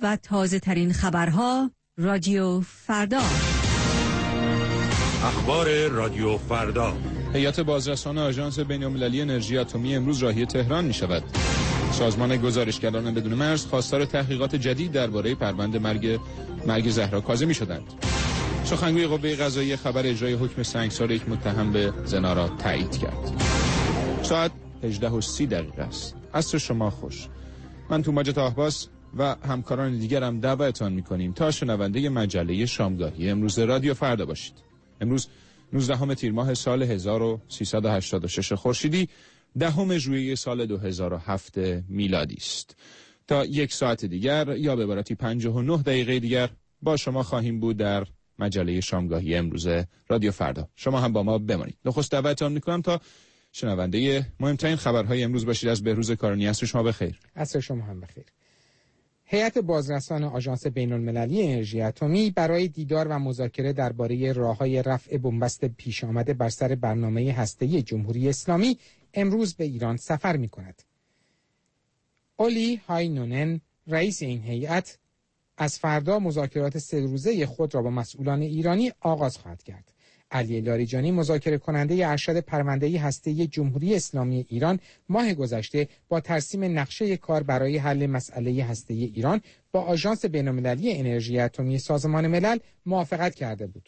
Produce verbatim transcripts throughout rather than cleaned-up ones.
و تازه ترین خبرها رادیو فردا. اخبار رادیو فردا. هیئت بازرسان آژانس بین‌المللی انرژی اتمی امروز راهی تهران می شود. سازمان گزارشگران بدون مرز خواستار تحقیقات جدید درباره پرونده مرگ مرگ زهرا کاظمی شدند. سخنگوی قوه قضاییه خبر اجرای حکم سنگسار یک متهم به زنا را تایید کرد. ساعت هجده و سی دقیقه است. عصر شما خوش. من توماج طاهباس و همکاران دیگرم دعوتتان می‌کنیم تا شنونده مجله شامگاهی امروز رادیو فردا باشید. امروز نوزدهم تیر ماه سال هزار و سیصد و هشتاد و شش خورشیدی، دهم ژوئیه سال دو هزار و هفت میلادی است. تا یک ساعت دیگر یا به عبارتی پنجاه و نه دقیقه دیگر با شما خواهیم بود در مجله شامگاهی امروز رادیو فردا. شما هم با ما بمانید. نخست دعوتتان می‌کنم تا شنونده مهمترین خبرهای امروز باشید. از بهروز کارانی. عصر شما بخیر. عصر شما هم بخیر. هیئت بازرسان آژانس بین‌المللی انرژی اتمی برای دیدار و مذاکره درباره راه‌های رفع بنبست پیش آمده بر سر برنامه هسته‌ای جمهوری اسلامی امروز به ایران سفر می‌کند. اولی هاینونن، رئیس این هیئت، از فردا مذاکرات سه روزه خود را با مسئولان ایرانی آغاز خواهد کرد. علی لاریجانی، مذاکره کننده ارشد پرونده هسته‌ای جمهوری اسلامی ایران، ماه گذشته با ترسیم نقشه کار برای حل مسئله هسته‌ای ایران با آژانس بین‌المللی انرژی اتمی سازمان ملل موافقت کرده بود.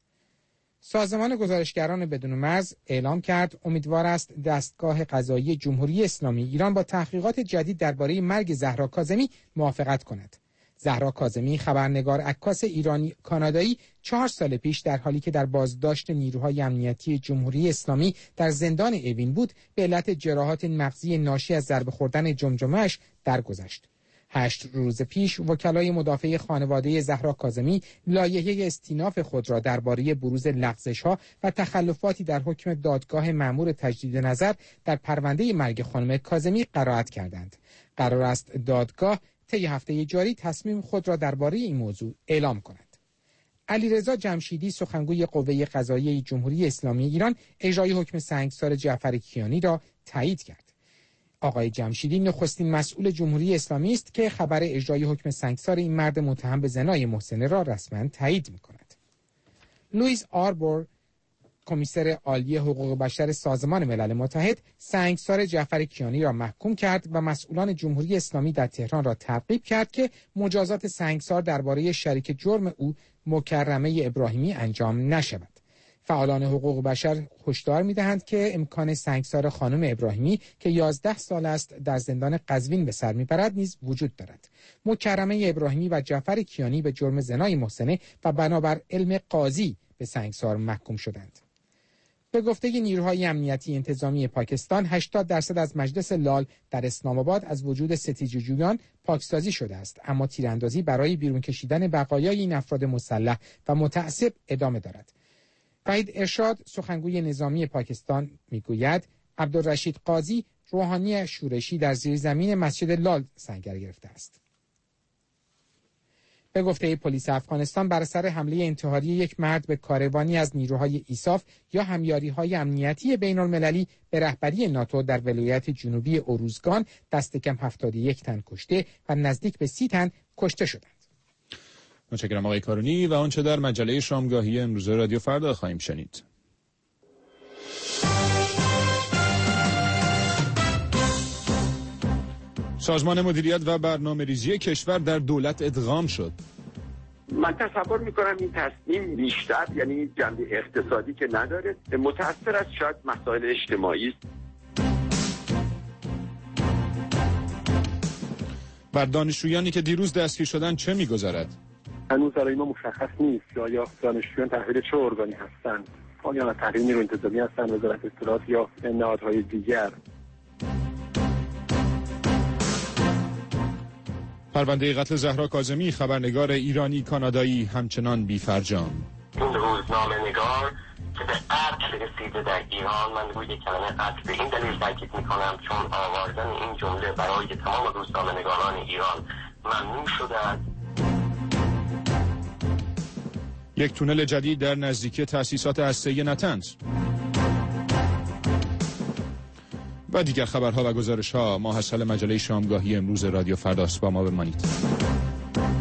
سازمان گزارشگران بدون مرز اعلام کرد امیدوار است دستگاه قضایی جمهوری اسلامی ایران با تحقیقات جدید درباره مرگ زهرا کاظمی موافقت کند. زهرا کاظمی، خبرنگار عکاس ایرانی کانادایی، چهار سال پیش در حالی که در بازداشت نیروهای امنیتی جمهوری اسلامی در زندان اوین بود، به علت جراحات مغزی ناشی از ضربه خوردن جمجمه‌اش درگذشت. هشت روز پیش وکلای مدافع خانواده زهرا کاظمی لایحه استیناف خود را درباره بروز لغزش‌ها و تخلفاتی در حکم دادگاه مأمور تجدید نظر در پرونده مرگ خانم کاظمی قرائت کردند. قرار است دادگاه طی هفته جاری تصمیم خود را درباره این موضوع اعلام کند. علیرضا جمشیدی، سخنگوی قوه قضاییه جمهوری اسلامی ایران، اجرای حکم سنگسار جعفر کیانی را تایید کرد. آقای جمشیدی نخستین مسئول جمهوری اسلامی است که خبر اجرای حکم سنگسار این مرد متهم به زنای محسنه را رسما تایید می‌کند. لوئیس آربور، کمیسر عالی حقوق بشر سازمان ملل متحد، سنگسار جعفر کیانی را محکوم کرد و مسئولان جمهوری اسلامی در تهران را ترغیب کرد که مجازات سنگسار درباره شریک جرم او مکرمه ابراهیمی انجام نشود. فعالان حقوق بشر هشدار می‌دهند که امکان سنگسار خانم ابراهیمی که یازده سال است در زندان قزوین به سر می‌برد نیز وجود دارد. مکرمه ابراهیمی و جعفر کیانی به جرم زنای محسنه و بنابر علم قاضی به سنگسار محکوم شدند. به گفته نیروهای امنیتی انتظامی پاکستان، هشتاد درصد از مجلس لال در اسلام آباد از وجود ستیزجویان پاکسازی شده است، اما تیراندازی برای بیرون کشیدن بقایای این افراد مسلح و متعصب ادامه دارد. وحید ارشاد، سخنگوی نظامی پاکستان، میگوید عبدالرشید قاضی، روحانی شورشی، در زیرزمین مسجد لال سنگر گرفته است. به گفته پلیس افغانستان، بر اثر حمله انتحاری یک مرد به کاروانی از نیروهای ایساف یا همیاری‌های امنیتی بین‌المللی به رهبری ناتو در ولایت جنوبی اروزگان، دست کم هفتاد و یک تن کشته و نزدیک به سی تن کشته شدند. متشکرم آقای کارونی. و آنچه در مجله شامگاهی امروز رادیو فردا خواهیم شنید. سازمان مدیریت و برنامه‌ریزی کشور در دولت ادغام شد. من تصور میکنم این تصمیم بیشتر یعنی جنبه اقتصادی که نداره، متأثر از شاید مسائل اجتماعی است. بر دانشجویانی که دیروز دستگیر شدند چه می‌گذرد؟ هنوز برای ما مشخص نیست یا دانشجویان تحویل چه ارگانی هستند، آیا تحویل نیروی انتظامی هستند، وزارت اطلاعات یا نهادهای دیگر. پرونده قتل زهرا کاظمی، خبرنگار ایرانی کانادایی، همچنان بی‌فرجام. این روزنامه‌نگار که به قتل رسیده در ایران، من روی کلمه قتل به این دلیل تاکید می‌کنم چون آوردن این جمله برای تمام روزنامه‌نگاران ایران ممنوع شده است. یک تونل جدید در نزدیکی تأسیسات هسته‌ای نتنز. و دیگر خبرها و گزارش‌ها ماحصل مجله شامگاهی امروز رادیو فرداست. با ما بمانید.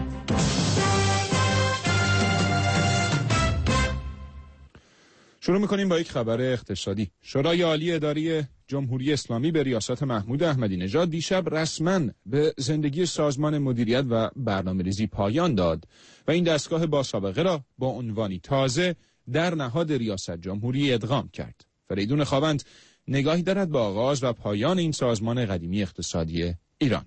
شروع می‌کنیم با یک خبر اقتصادی. شورای عالی اداری جمهوری اسلامی به ریاست محمود احمدی نژاد دیشب رسما به زندگی سازمان مدیریت و برنامه‌ریزی پایان داد و این دستگاه با سابقه را با عنوانی تازه در نهاد ریاست جمهوری ادغام کرد. فریدون خوابند نگاهی دارد به آغاز و پایان این سازمان قدیمی اقتصادی ایران.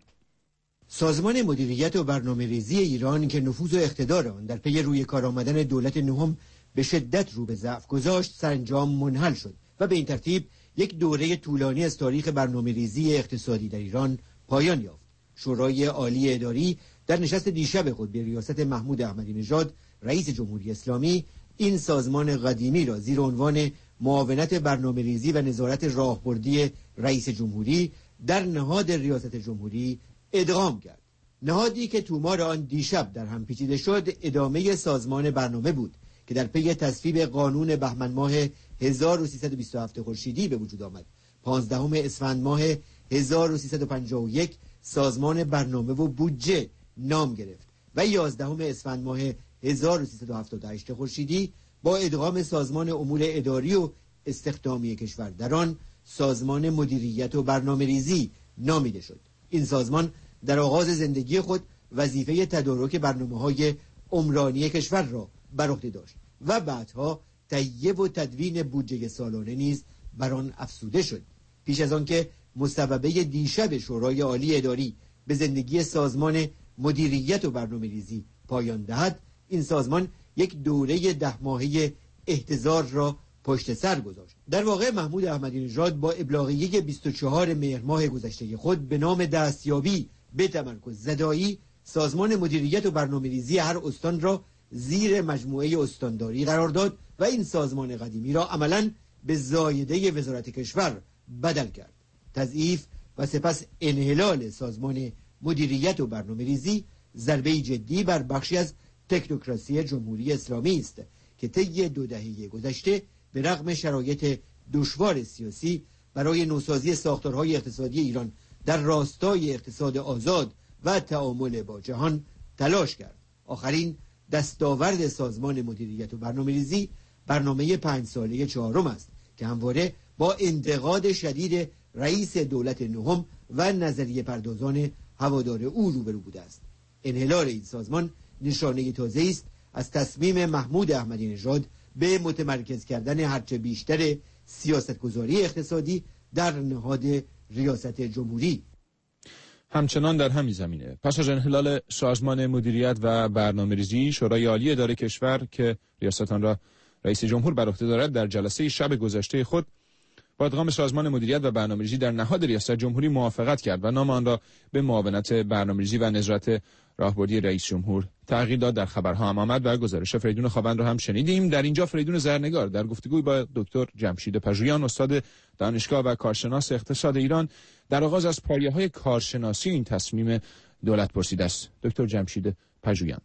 سازمان مدیریت و برنامه‌ریزی ایران که نفوذ و اقتدار آن در پی روی کار آمدن دولت نهم به شدت رو به ضعف گذاشت، سرانجام منحل شد و به این ترتیب یک دوره طولانی از تاریخ برنامه‌ریزی اقتصادی در ایران پایان یافت. شورای عالی اداری در نشست دیشب خود به ریاست محمود احمدی نژاد رئیس جمهوری اسلامی این سازمان قدیمی را زیر عنوان معاونت برنامه‌ریزی و نظارت راهبردی رئیس جمهوری در نهاد ریاست جمهوری ادغام کرد. نهادی که تومار آن دیشب در هم پیچیده شد ادامه سازمان برنامه بود که در پی تصویب قانون بهمن ماه هزار و سیصد و بیست و هفت خورشیدی به وجود آمد. پانزدهم اسفند ماه هزار و سیصد و پنجاه و یک سازمان برنامه و بودجه نام گرفت و یازدهم اسفند ماه هزار و سیصد و هفتاد و هشت خورشیدی با ادغام سازمان امور اداری و استخدامی کشور در آن سازمان مدیریت و برنامه‌ریزی نامیده شد. این سازمان در آغاز زندگی خود وظیفه تدارک برنامه‌های عمرانی کشور را بر عهده داشت و بعدها تهیه و تدوین بودجه سالانه نیز بر آن افزوده شد. پیش از آن که مصوبه دیشب شورای عالی اداری به زندگی سازمان مدیریت و برنامه‌ریزی پایان دهد، این سازمان یک دوره ده ماهه احتضار را پشت سر گذاشت. در واقع محمود احمدی نژاد با ابلاغیه بیست و چهارم مهر ماه گذشته خود به نام دستیابی به تمرکز زدایی سازمان مدیریت و برنامه‌ریزی هر استان را زیر مجموعه استانداری قرار داد و این سازمان قدیمی را عملاً به زایده وزارت کشور بدل کرد. تضعیف و سپس انحلال سازمان مدیریت و برنامه‌ریزی ضربه جدی بر بخشی از تکنوکراسی جمهوری اسلامی است که طی دو دهه گذشته به رغم شرایط دشوار سیاسی برای نوسازی ساختارهای اقتصادی ایران در راستای اقتصاد آزاد و تعامل با جهان تلاش کرد. آخرین دستاورد سازمان مدیریت و برنامه‌ریزی برنامه پنج ساله چهارم است که همواره با انتقاد شدید رئیس دولت نهم و نظریه پردازان هوادار او روبرو بوده است. انحلال این سازمان نشانه تازه‌ای است از تصمیم محمود احمدی نژاد به متمرکز کردن هرچه بیشتر سیاستگذاری اقتصادی در نهاد ریاست جمهوری. همچنان در همین زمینه پس از انحلال سازمان مدیریت و برنامه‌ریزی، شورای عالی اداره کشور که ریاست آن را رئیس جمهور بر عهده دارد در جلسه شب گذشته خود با ادغام سازمان مدیریت و برنامه‌ریزی در نهاد ریاست جمهوری موافقت کرد و نام آن را به معاونت برنامه‌ریزی و نظارت راهبردی رئیس جمهور تغییر داد. در خبرها هم آمد و گزارش فریدون خوابند را هم شنیدیم. در اینجا فریدون زرنگار در گفتگوی با دکتر جمشید پژویان، استاد دانشگاه و کارشناس اقتصاد ایران، در آغاز از پایه‌های کارشناسی این تصمیم دولت پرسیده است. دکتر جمشید پژویان: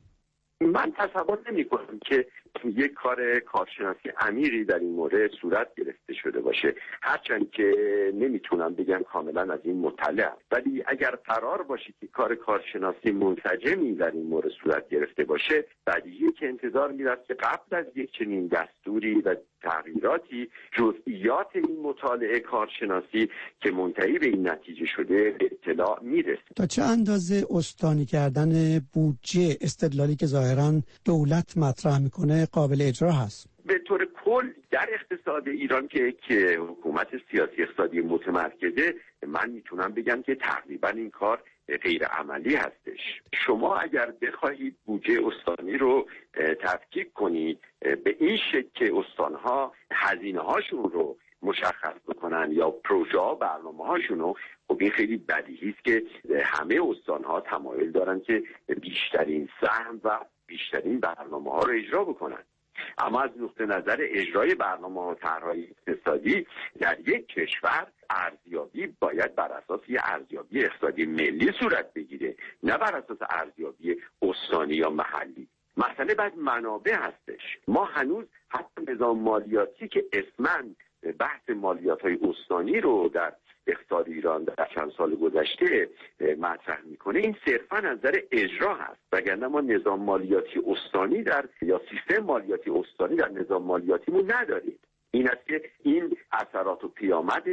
من تصور نمی‌کنم که یک کار کارشناسی عمیقی در این مورد صورت گرفته شده باشه، هرچند که نمیتونم بگم کاملا از این مطلع، ولی اگر قرار باشه که کار کارشناسی منسجمی در این مورد صورت گرفته باشه، بدیهیه که انتظار میرفت که قبل از یک چنین دستوری و تغییراتی جزئیات این مطالعه کارشناسی که منتهی به این نتیجه شده به اطلاع میرسه. تا چه اندازه استانی کردن بودجه استدلالی که ظاهراً دولت مطرح میکنه قابل اجرا هست؟ به طور کل در اقتصاد ایران که که حکومت سیاسی اقتصادی متمرکزه، من میتونم بگم که تقریبا این کار غیر عملی هستش. شما اگر بخواهید بودجه استانی رو تفکیک کنید به این شکل که استانها هزینه هاشون رو مشخص بکنن یا پروژه ها برنامه هاشون رو، خب این خیلی بدیهی است که همه استانها تمایل دارن که بیشترین سهم و بیشترین برنامه ها رو اجرا بکنن. اما از نقطه نظر اجرای برنامه ها و طرح‌های اقتصادی در یک کشور، ارزیابی باید بر اساس یه ارزیابی اقتصادی ملی صورت بگیره، نه بر اساس ارزیابی استانی یا محلی. مسئله بعد منابع هستش. ما هنوز حتی نظام مالیاتی که اسماً بحث مالیات‌های استانی رو در اقتصاد ایران در چند سال گذشته مطرح میکنه، این صرفاً از نظر اجرا هست، وگرنه ما نظام مالیاتی استانی در یا سیستم مالیاتی استانی در نظام مالیاتیمون نداریم. این است که این اثرات و پیامدش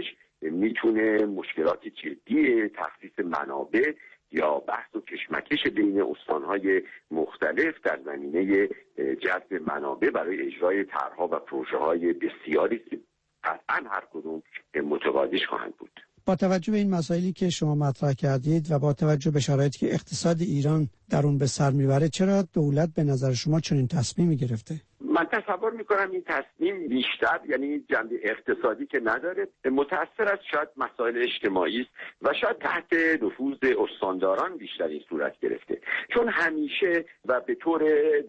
میتونه مشکلات جدی تخصیص منابع یا بحث و کشمکش بین استانهای مختلف در زمینه جذب منابع برای اجرای طرح‌ها و پروژه‌های بسیاری که قطعاً هر کدوم متقاعدش خواهند بود. با توجه به این مسائلی که شما مطرح کردید و با توجه به شرایطی که اقتصاد ایران در اون به سر میبره، چرا دولت به نظر شما چنین تصمیمی گرفته؟ من تصور میکنم این تصمیم بیشتر، یعنی جنبه اقتصادی که نداره، متأثر از شاید مسائل اجتماعی است و شاید تحت نفوذ استانداران بیشتر این صورت گرفته، چون همیشه و به طور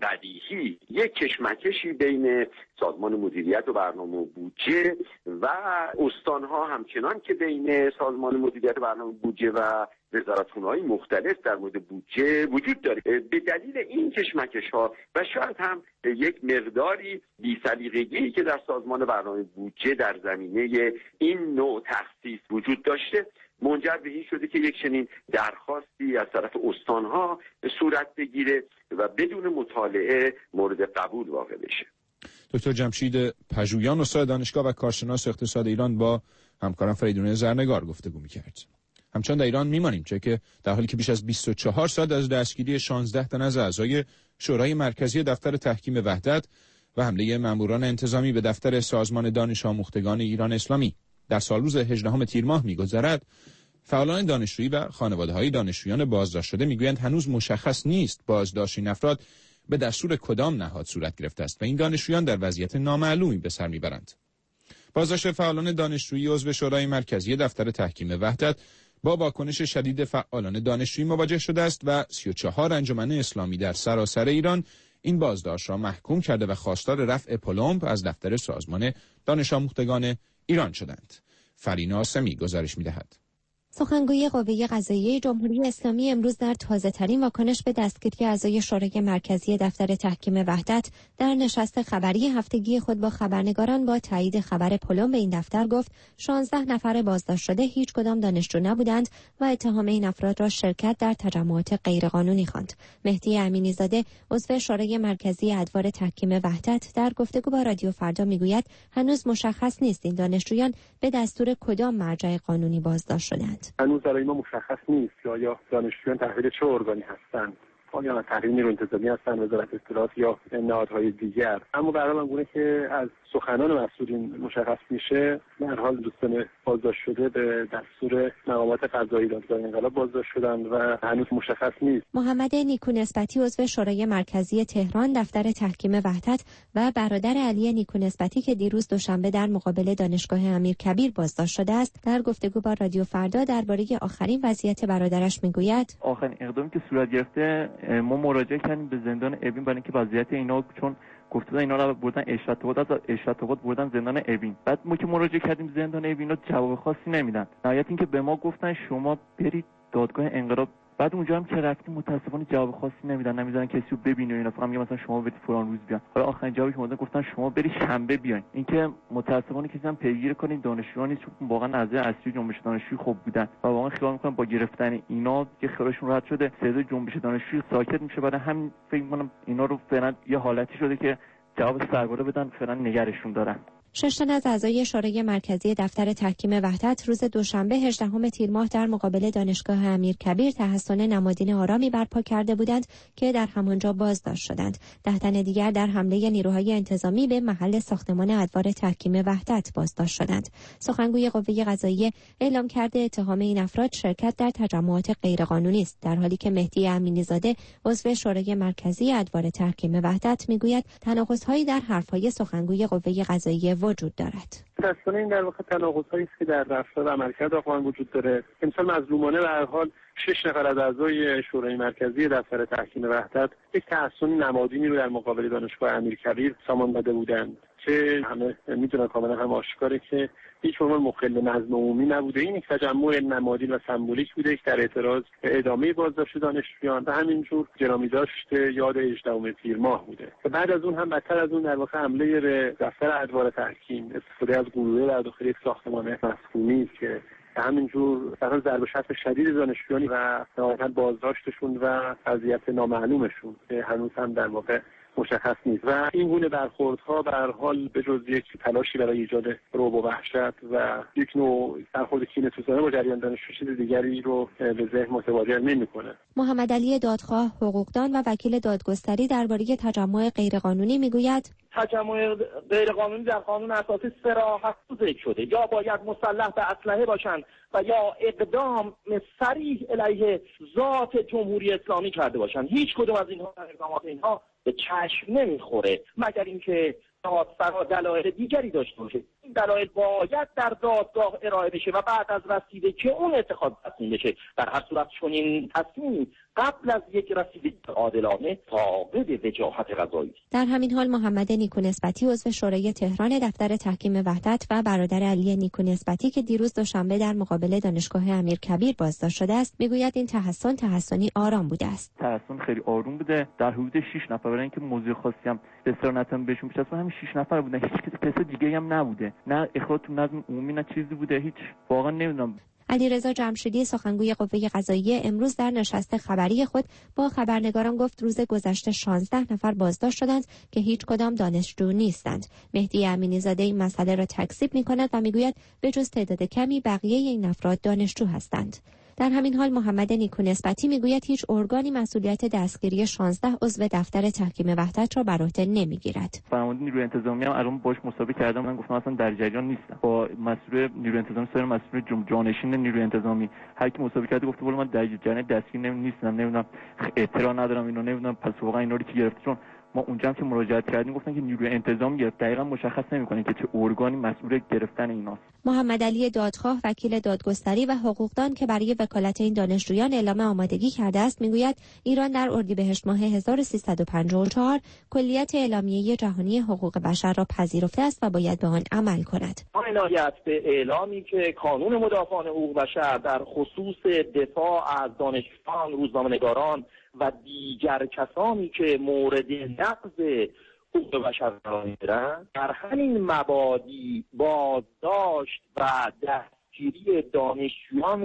بدیهی یک کشمکشی بین سازمان مدیریت و برنامه و بودجه و استانها همچنان که بین سازمان مدیریت و برنامه و بودجه و وزارتخونه‌های مختلف در مورد بودجه وجود داره. به دلیل این کشمکش‌ها و شاید هم یک مقداری بی‌سلیقگی که در سازمان برنامه بودجه در زمینه این نوع تخصیص وجود داشته، منجر به این شده که یک چنین درخواستی از طرف استانها صورت بگیره و بدون مطالعه مورد قبول واقع بشه. دکتر جمشید پژویان، استاد دانشگاه و کارشناس اقتصاد ایران، با همکارم فریدون زرنگار گفتگو می‌کرد. همچنان در ایران میمانیم، چه که در حالی که بیش از بیست و چهار ساعت از دستگیری شانزده تن از اعضای شورای مرکزی دفتر تحکیم وحدت و حمله ماموران انتظامی به دفتر سازمان دانش آموختگان ایران اسلامی در سالروز هجدهم تیر ماه می‌گذرد، فعالان دانشجویی و خانواده‌های دانشجویان بازداشت شده میگویند هنوز مشخص نیست بازداشت این افراد به دستور کدام نهاد صورت گرفته است و این دانشجویان در وضعیت نامعلومی به سر میبرند. بازداشت فعالان دانشجویی عضو شورای مرکزی دفتر تحکیم وحدت با واکنش شدید فعالان دانشجویی مواجه شده است و سی و چهار انجمن اسلامی در سراسر ایران این بازداشت را محکوم کرده و خواستار رفع پلمب از دفتر سازمان دانش آموختگان ایران شدند. فرینا سمی گزارش می‌دهد. سخنگوی قوه قضاییه جمهوری اسلامی امروز در تازه‌ترین واکنش به دستگیری اعضای شورای مرکزی دفتر تحکیم وحدت در نشست خبری هفتگی خود با خبرنگاران با تایید خبر پلم به این دفتر گفت شانزده نفر بازداشت شده هیچ کدام دانشجو نبودند و اتهام این افراد را شرکت در تجمعات غیرقانونی خواند. مهدی امینی زاده عضو شورای مرکزی ادوار تحکیم وحدت در گفتگو با رادیو فردا میگوید هنوز مشخص نیست این دانشجویان به دستور کدام مرجع قانونی بازداشت شدند. هنوز برای ما مشخص نیست که آیا دانشجویان تحویل چه ارگانی هستند، آیا تحویل نیروی انتظامی هستند، وزارت اطلاعات یا نهادهای دیگر. اما به هر حال گونه که از سخنان مسئولین مشخص میشه، به هر حال دوستان بازداشت شده به دستور مقامات قضایی دادگاه انقلاب بازداشت شدند و هنوز مشخص نیست. محمد نیکو نسبتی عضو شورای مرکزی تهران دفتر تحکیم وحدت و برادر علی نیکو نسبتی که دیروز دوشنبه در مقابل دانشگاه امیرکبیر بازداشت شده است، در گفتگو با رادیو فردا درباره آخرین وضعیت برادرش میگوید آخرین اقدامی که صورت گرفته، ما مراجعه کردیم به زندان اوین برای اینکه وضعیت اینا، چون گفته بودن اینا رو بردن ارشاد آباد، از ارشاد آباد بردن زندان اوین. بعد ما که مراجعه کردیم زندان اوین ها جواب خاصی نمیدن. نهایت اینکه به ما گفتن شما برید دادگاه انقلاب. بعد اونجا هم که رفتیم متاسفانه جواب خاصی نمیدن، نمیذارن کسی رو ببینه اینا، فقط میگن مثلا شما برید فلان روز بیان. حالا آخرین جوابی که اومدن گفتن شما برید شنبه بیاین. اینکه متاسفانه کسی هم پیگیر کنین دانشجویان نیست، چون واقعا اعضای اصلی جنبش دانشجویی خوب بودن و واقعا خیال میکنم با گرفتن اینا که خیالشون راحت شده، صدای جنبش دانشجویی ساکت میشه. بعد همین فکر میکنم اینا رو فعلا یه حالتی شده که جواب سرباره بدن، فعلا نگرشون دارن. شش تن از اعضای شورای مرکزی دفتر تحکیم وحدت روز دوشنبه هجدهم تیر ماه در مقابل دانشگاه امیرکبیر تحصن نمادین آرامی برپا کرده بودند که در همانجا بازداشت شدند. ده تن دیگر در حمله نیروهای انتظامی به محل ساختمان ادوار تحکیم وحدت بازداشت شدند. سخنگوی قوه قضاییه اعلام کرده اتهام این افراد شرکت در تجمعات غیرقانونی است، در حالی که مهدی امینی زاده عضو شورای مرکزی ادوار تحکیم وحدت میگوید تناقض‌هایی در حرف‌های سخنگوی قوه قضاییه وجود دارد. متأسفانه این در واقع تناقض‌هایی است که در رفتار و عملکرد آقایان وجود داره. امسال مظلومانه به هر حال شش نفر از اعضای شورای مرکزی دفتر تحکیم وحدت یک تحصن نمادینی رو در مقابل دانشگاه امیرکبیر سامان داده بودند که همه میدونن، کاملا هم آشکاره که هیچ عنوان مخل نظم عمومی نبوده. این یک تجمع نمادین و سمبولیک بوده که در اعتراض به ادامه بازداشت دانشجویان و همینجور گرامی داشت یاد هجدهم تیر ماه بوده. و بعد از اون هم بدتر از اون در واقع حمله به دفتر ادوار تحکیم، استفاده از گلوله در داخل یک ساختمان مسکونی که همینجور مثلا ضرب و شتم شدید دانشجویان و نهایتاً بازداشتشون و وضعیت نامعلومشون که هنوز هم در واقع مشخص نیست و این گونه برخوردها به هر حال به جز یک تلاشی برای ایجاد رعب و وحشت و یک نوع برخورد کینه‌توزانه با جریان دانشجو چیز دیگری رو به ذهن متبادر نمی‌کنه. محمد علی دادخواه، حقوقدان و وکیل دادگستری درباره تجمع غیرقانونی میگوید تجمع غیرقانونی در قانون اساسی صراحت ذکر شده، یا باید مسلح به اسلحه باشند و یا اقدام صریح علیه ذات جمهوری اسلامی کرده باشند. هیچ کدوم از اینها اقدامات اینها به چشم نمیخوره مگر اینکه دادسرا دلایل دیگری داشته باشه. این دلایل باید در دادگاه ارائه بشه و بعد از رسیده که اون اتخاذ تصمیم بشه. در هر صورت چون این تصمیم قبل از یک رسیدگی عادلانه فاقد وجاهت قضایی. در همین حال محمد نیکو نسبتی عضو شورای تهران دفتر تحکیم وحدت و برادر علی نیکو نسبتی که دیروز دوشنبه در مقابل دانشگاه امیرکبیر بازداشت شده است میگوید این تحسن تحسنی آرام بوده است. تحسن خیلی آروم بوده. در حدود شش نفر، برای اینکه موضوع خاصی هم بسیارنتم بهشون پیش همین شش نفر بودن. هیچ کس دیگه هم نبوده. نه اخراج تو نظم عمومی نه چیزی بوده. هیچ واقعا نمیدونم. علیرضا جمشیدی سخنگوی قوه قضاییه امروز در نشست خبری خود با خبرنگاران گفت روز گذشته شانزده نفر بازداشت شدند که هیچ کدام دانشجو نیستند. مهدی امینی زاده این مسئله را تکذیب می‌کند و میگوید به جز تعداد کمی بقیه این افراد دانشجو هستند. در همین حال محمد نیکو نسبتی میگوید هیچ ارگانی مسئولیت دستگیری شانزده عضو دفتر تحکیم وحدت را بر عهده نمیگیرد. فرمانده نیروی انتظامی هم الان باش مصاحبه کردم، من گفتم اصلا در جریان نیستم. با مسئول نیروی انتظامی سر مسئول جانشین نیروی انتظامی هر کی مصاحبه کرده گفته ولی من در جریان دستگیر نیستم، نمیدونم اطلاع ندارم اینو، نمیدونم پس واقعا اینا رو کی گرفته. چون ما اونجا هم که مراجعه کردیم گفتن که نیروی انتظامی گرفت، دقیقاً مشخص نمی‌کنه که چه ارگانی مسئول گرفتن ایناست. محمد علی دادخواه وکیل دادگستری و حقوقدان که برای وکالت این دانشجویان اعلام آمادگی کرده است میگوید ایران در اردیبهشت ماه هزار و سیصد و پنجاه و چهار کلیت اعلامیه جهانی حقوق بشر را پذیرفته است و باید به آن عمل کند. عنایت به اعلامی که کانون مدافعان حقوق بشر در خصوص دفاع از دانشجویان، روزنامه‌نگاران و دیگر کسانی که مورد نقض حقوق بشر قرار می‌گیرند در همین مبادی بازداشت و دستگیری دانشجویان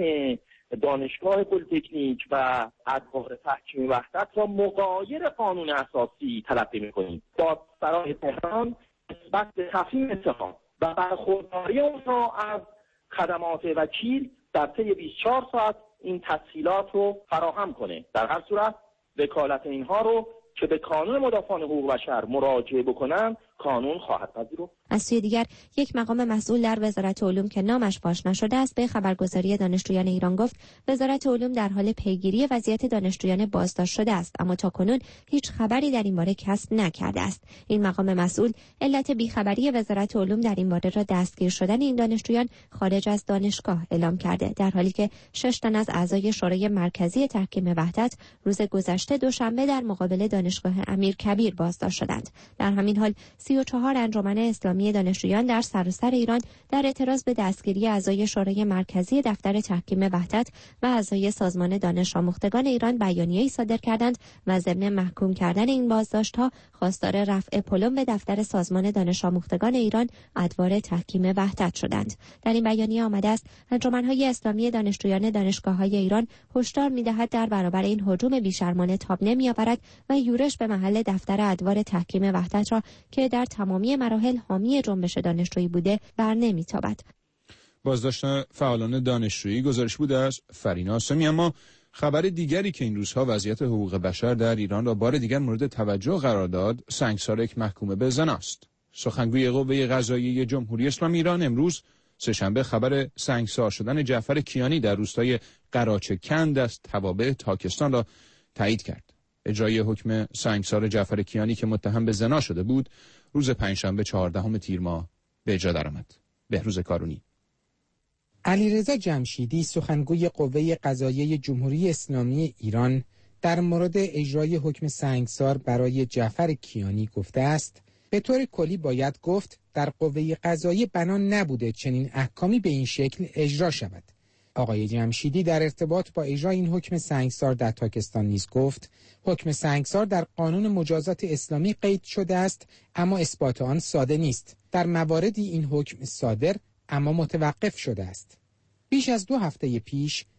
دانشگاه پلی‌تکنیک و ادوار تحکیم وحدت را مغایر قانون اساسی تلقی می‌کنیم. دادسرای تهران نسبت به تفهیم اتهام و برخورداری اونها از خدمات وکیل در طی بیست و چهار ساعت این تسهیلات رو فراهم کنه. در هر صورت وکالت اینها رو که به کانون مدافعان حقوق بشر مراجعه بکنن کانون خواهد پذیرفت. از سوی دیگر یک مقام مسئول در وزارت علوم که نامش فاش نشده است به خبرگزاری دانشجویان ایران گفت وزارت علوم در حال پیگیری وضعیت دانشجویان بازداشت شده است اما تاکنون هیچ خبری در این باره کسب نکرده است. این مقام مسئول علت بیخبری وزارت علوم در این باره را دستگیر شدن این دانشجویان خارج از دانشگاه اعلام کرده، در حالی که شش تن از اعضای شورای مرکزی تحکیم وحدت روز گذشته دوشنبه در مقابل دانشگاه امیرکبیر بازداشت شدند. در همین حال سی و چهار انجمن اسلامی دانشجویان در سراسر ایران در اعتراض به دستگیری اعضای شورای مرکزی دفتر تحکیم وحدت و اعضای سازمان دانش آموختگان ایران بیانیه‌ای صادر کردند و ضمن محکوم کردن این بازداشت‌ها خواستار رفع پلم به دفتر سازمان دانش آموختگان ایران ادوار تحکیم وحدت شدند. در این بیانیه آمده است انجمن‌های اسلامی دانشجویان دانشگاه‌های ایران هشدار می‌دهد در برابر این هجوم بی‌شرمانه تاب نمی‌آورد و یورش به محل دفتر ادوار تحکیم وحدت را که در تمامی مراحل حامی جنبش دانشجویی بوده بر نمی‌تابد. بازداشت فعالان دانشجویی گزارش بوده از فرینا سمی. اما خبر دیگری که این روزها وضعیت حقوق بشر در ایران را بار دیگر مورد توجه قرار داد سنگسار یک محکوم به زنا است. سخنگوی قوه قضاییه جمهوری اسلامی ایران امروز سه‌شنبه خبر سنگسار شدن جعفر کیانی در روستای قراچه‌کند از توابع تاکستان را تایید کرد. اجرای حکم سنگسار جعفر کیانی که متهم به زنا شده بود روز پنجشنبه چهاردهم تیر ماه به اجرا درآمد. بهروز کارونی. علیرضا جمشیدی سخنگوی قوه قضاییه جمهوری اسلامی ایران در مورد اجرای حکم سنگسار برای جعفر کیانی گفته است به طور کلی باید گفت در قوه قضاییه بنا نبوده چنین احکامی به این شکل اجرا شود. آقای جمشیدی در ارتباط با اجرای این حکم سنگسار در تاکستان نیز گفت حکم سنگسار در قانون مجازات اسلامی قید شده است اما اثبات آن ساده نیست. در مواردی این حکم صادر اما متوقف شده است. بیش از دو هفته پیش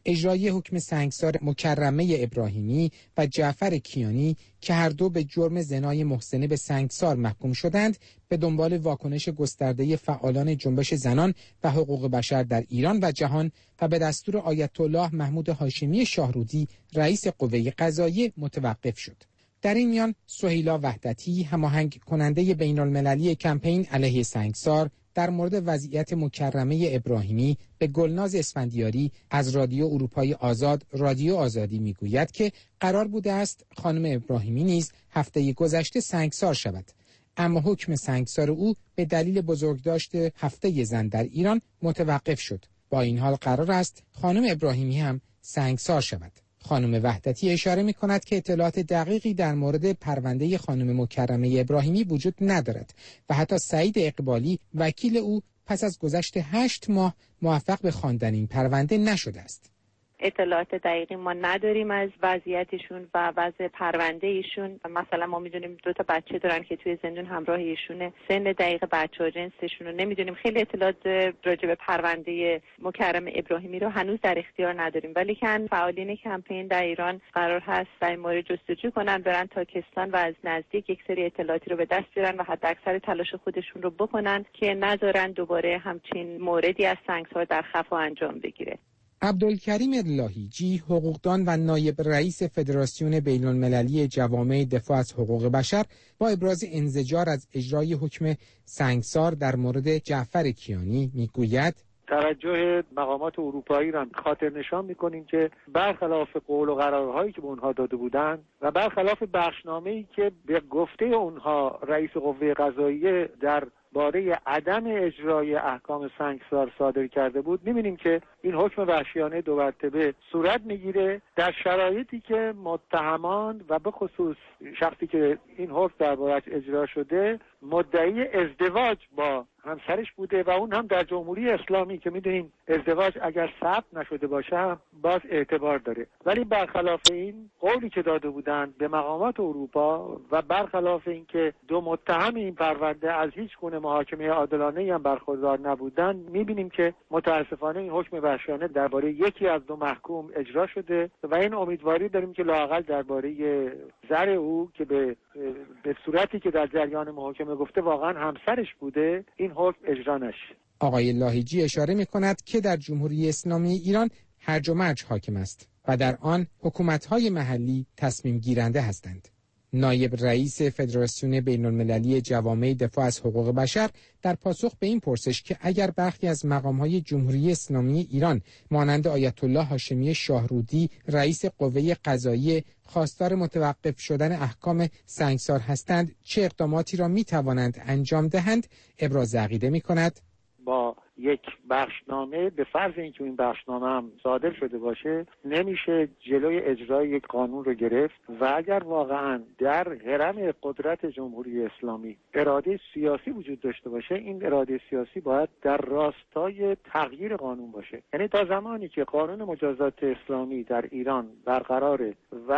اجرای حکم سنگسار مکرمه ابراهیمی و جعفر کیانی که هر دو به جرم زنای محسنه به سنگسار محکوم شدند، به دنبال واکنش گسترده فعالان جنبش زنان و حقوق بشر در ایران و جهان و به دستور آیت الله محمود هاشمی شاهرودی رئیس قوه قضاییه متوقف شد. در این میان سهیلا وحدتی، هماهنگ کننده بین المللی کمپین علیه سنگسار، در مورد وضعیت مکرمه ابراهیمی به گلناز اسفندیاری از رادیو اروپای آزاد رادیو آزادی میگوید که قرار بوده است خانم ابراهیمی نیز هفته گذشته سنگسار شود، اما حکم سنگسار او به دلیل بزرگداشت هفته زن در ایران متوقف شد. با این حال قرار است خانم ابراهیمی هم سنگسار شود. خانم وحدتی اشاره می کند که اطلاعات دقیقی در مورد پرونده خانم مکرمه ابراهیمی وجود ندارد و حتی سعید اقبالی وکیل او پس از گذشت هشت ماه موفق به خواندن این پرونده نشده است. اطلاعات دقیقی ما نداریم از وضعیتشون و وضع پرونده ایشون. مثلا ما میدونیم دو تا بچه دارن که توی زندون همراه ایشونه، سن دقیق بچه‌ها، جنسشون رو نمیدونیم. خیلی اطلاعات راجع به پرونده مکرم ابراهیمی رو هنوز در اختیار نداریم، ولی که فعالین کمپین در ایران قرار هست در این مورد جستجو کنن، برن تاکستان و از نزدیک یک سری اطلاعاتی رو به دست بیارن و حداکثر تلاش خودشون رو بکنن که نذارن دوباره همچین موردی از سنگسار در خفا انجام بگیره. عبدالکریم لاهیجی، حقوقدان و نایب رئیس فدراسیون بین المللی جوامع دفاع از حقوق بشر، با ابراز انزجار از اجرای حکم سنگسار در مورد جعفر کیانی میگوید: توجه مقامات اروپایی را خاطر نشان میکنیم که برخلاف قول و قرارهایی که به اونها داده بودند و برخلاف بخشنامه‌ای که به گفته اونها رئیس قوه قضاییه در باره عدم اجرای احکام سنگسار صادر کرده بود، می‌بینیم که این حکم وحشیانه دو مرتبه صورت میگیره در شرایطی که متهمان و به خصوص شخصی که این حکم درباره‌اش اجرا شده مدعی ازدواج با همسرش بوده و اون هم در جمهوری اسلامی که میدونیم ازدواج اگر ثبت نشده باشه باز اعتبار داره. ولی برخلاف این قولی که داده بودند به مقامات اروپا و برخلاف این که دو متهم این پرونده از هیچ گونه محاکمه عادلانه‌ای هم برخوردار نبودن، میبینیم که متاسفانه این حکم وحشیانه درباره یکی از دو محکوم اجرا شده و این امیدواری داریم که لااقل درباره زر او که به به صورتی که در جریان محاکمه گفته واقعا همسرش بوده این حکم اجرا نشه. آقای لاهیجی اشاره می‌کند که در جمهوری اسلامی ایران هرج و مرج حاکم است و در آن حکومت‌های محلی تصمیم گیرنده هستند. نایب رئیس فدراسیون بین المللی جوامع دفاع از حقوق بشر در پاسخ به این پرسش که اگر برخی از مقام‌های جمهوری اسلامی ایران مانند آیت الله هاشمی شاهرودی رئیس قوه قضاییه خواستار متوقف شدن احکام سنگسار هستند، چه اقداماتی را می‌توانند انجام دهند، ابراز عقیده می‌کند. با یک بخشنامه به فرض اینکه این بخشنامه هم صادر شده باشه نمیشه جلوی اجرای یک قانون رو گرفت و اگر واقعا در حرم قدرت جمهوری اسلامی اراده سیاسی وجود داشته باشه، این اراده سیاسی باید در راستای تغییر قانون باشه. یعنی تا زمانی که قانون مجازات اسلامی در ایران برقراره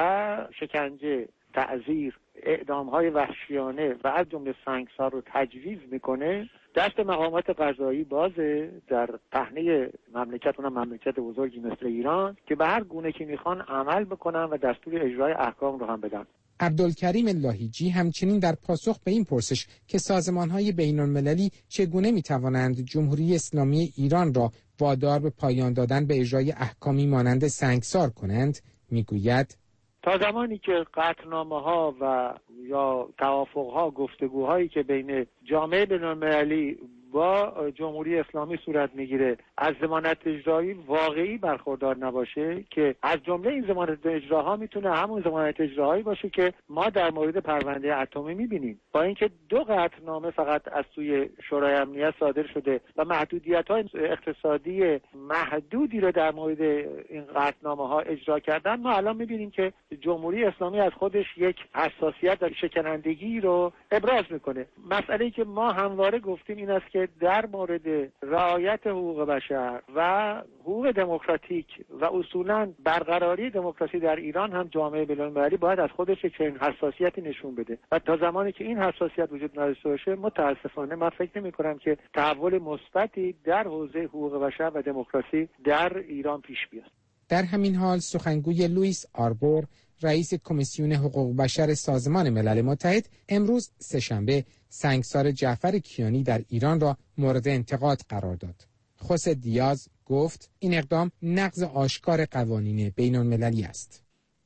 و شکنجه، تعزیر، اعدام‌های وحشیانه و از جمله سنگسار رو تجویز میکنه، دست مقامات قضایی بازه در پهنه مملکت، اونم مملکت بزرگی مثل ایران، که به هر گونه که میخوان عمل بکنن و دستور اجرای احکام رو هم بدن. عبدالکریم لاهیجی همچنین در پاسخ به این پرسش که سازمان‌های بین‌المللی چگونه می‌توانند جمهوری اسلامی ایران را وادار به پایان دادن به اجرای احکامی مانند سنگسار کنند، میگوید: تا زمانی که قطعنامه‌ها و یا توافق‌ها، گفتگوهایی که بین جامعه بین‌المللی با جمهوری اسلامی صورت میگیره از ضمانت اجرایی واقعی برخوردار نباشه، که از جمله این ضمانت اجراها میتونه همون ضمانت اجراهایی باشه که ما در مورد پرونده اتمی میبینیم. با اینکه دو قطعنامه فقط از سوی شورای امنیت صادر شده و محدودیت‌های اقتصادی محدودی رو در مورد این قطعنامه‌ها اجرا کردن، ما الان میبینیم که جمهوری اسلامی از خودش یک حساسیت و شکنندگی رو ابراز میکنه. مسئله‌ای که ما همواره گفتیم این است که در مورد رعایت حقوق بشر و حقوق دموکراتیک و اصولاً برقراری دموکراسی در ایران هم جامعه بین‌المللی باید از خودش چنین حساسیتی نشون بده و تا زمانی که این حساسیت وجود نداشته باشه متاسفانه من فکر نمی‌کنم که تحول مثبتی در حوزه حقوق بشر و دموکراسی در ایران پیش بیاد. در همین حال سخنگوی لوئیس آربور، رئیس کمیسیون حقوق بشر سازمان ملل متحد، امروز سه‌شنبه سنگسار جعفر کیانی در ایران را مورد انتقاد قرار داد. خوسه دیاز گفت این اقدام نقض آشکار قوانین بین‌المللی است.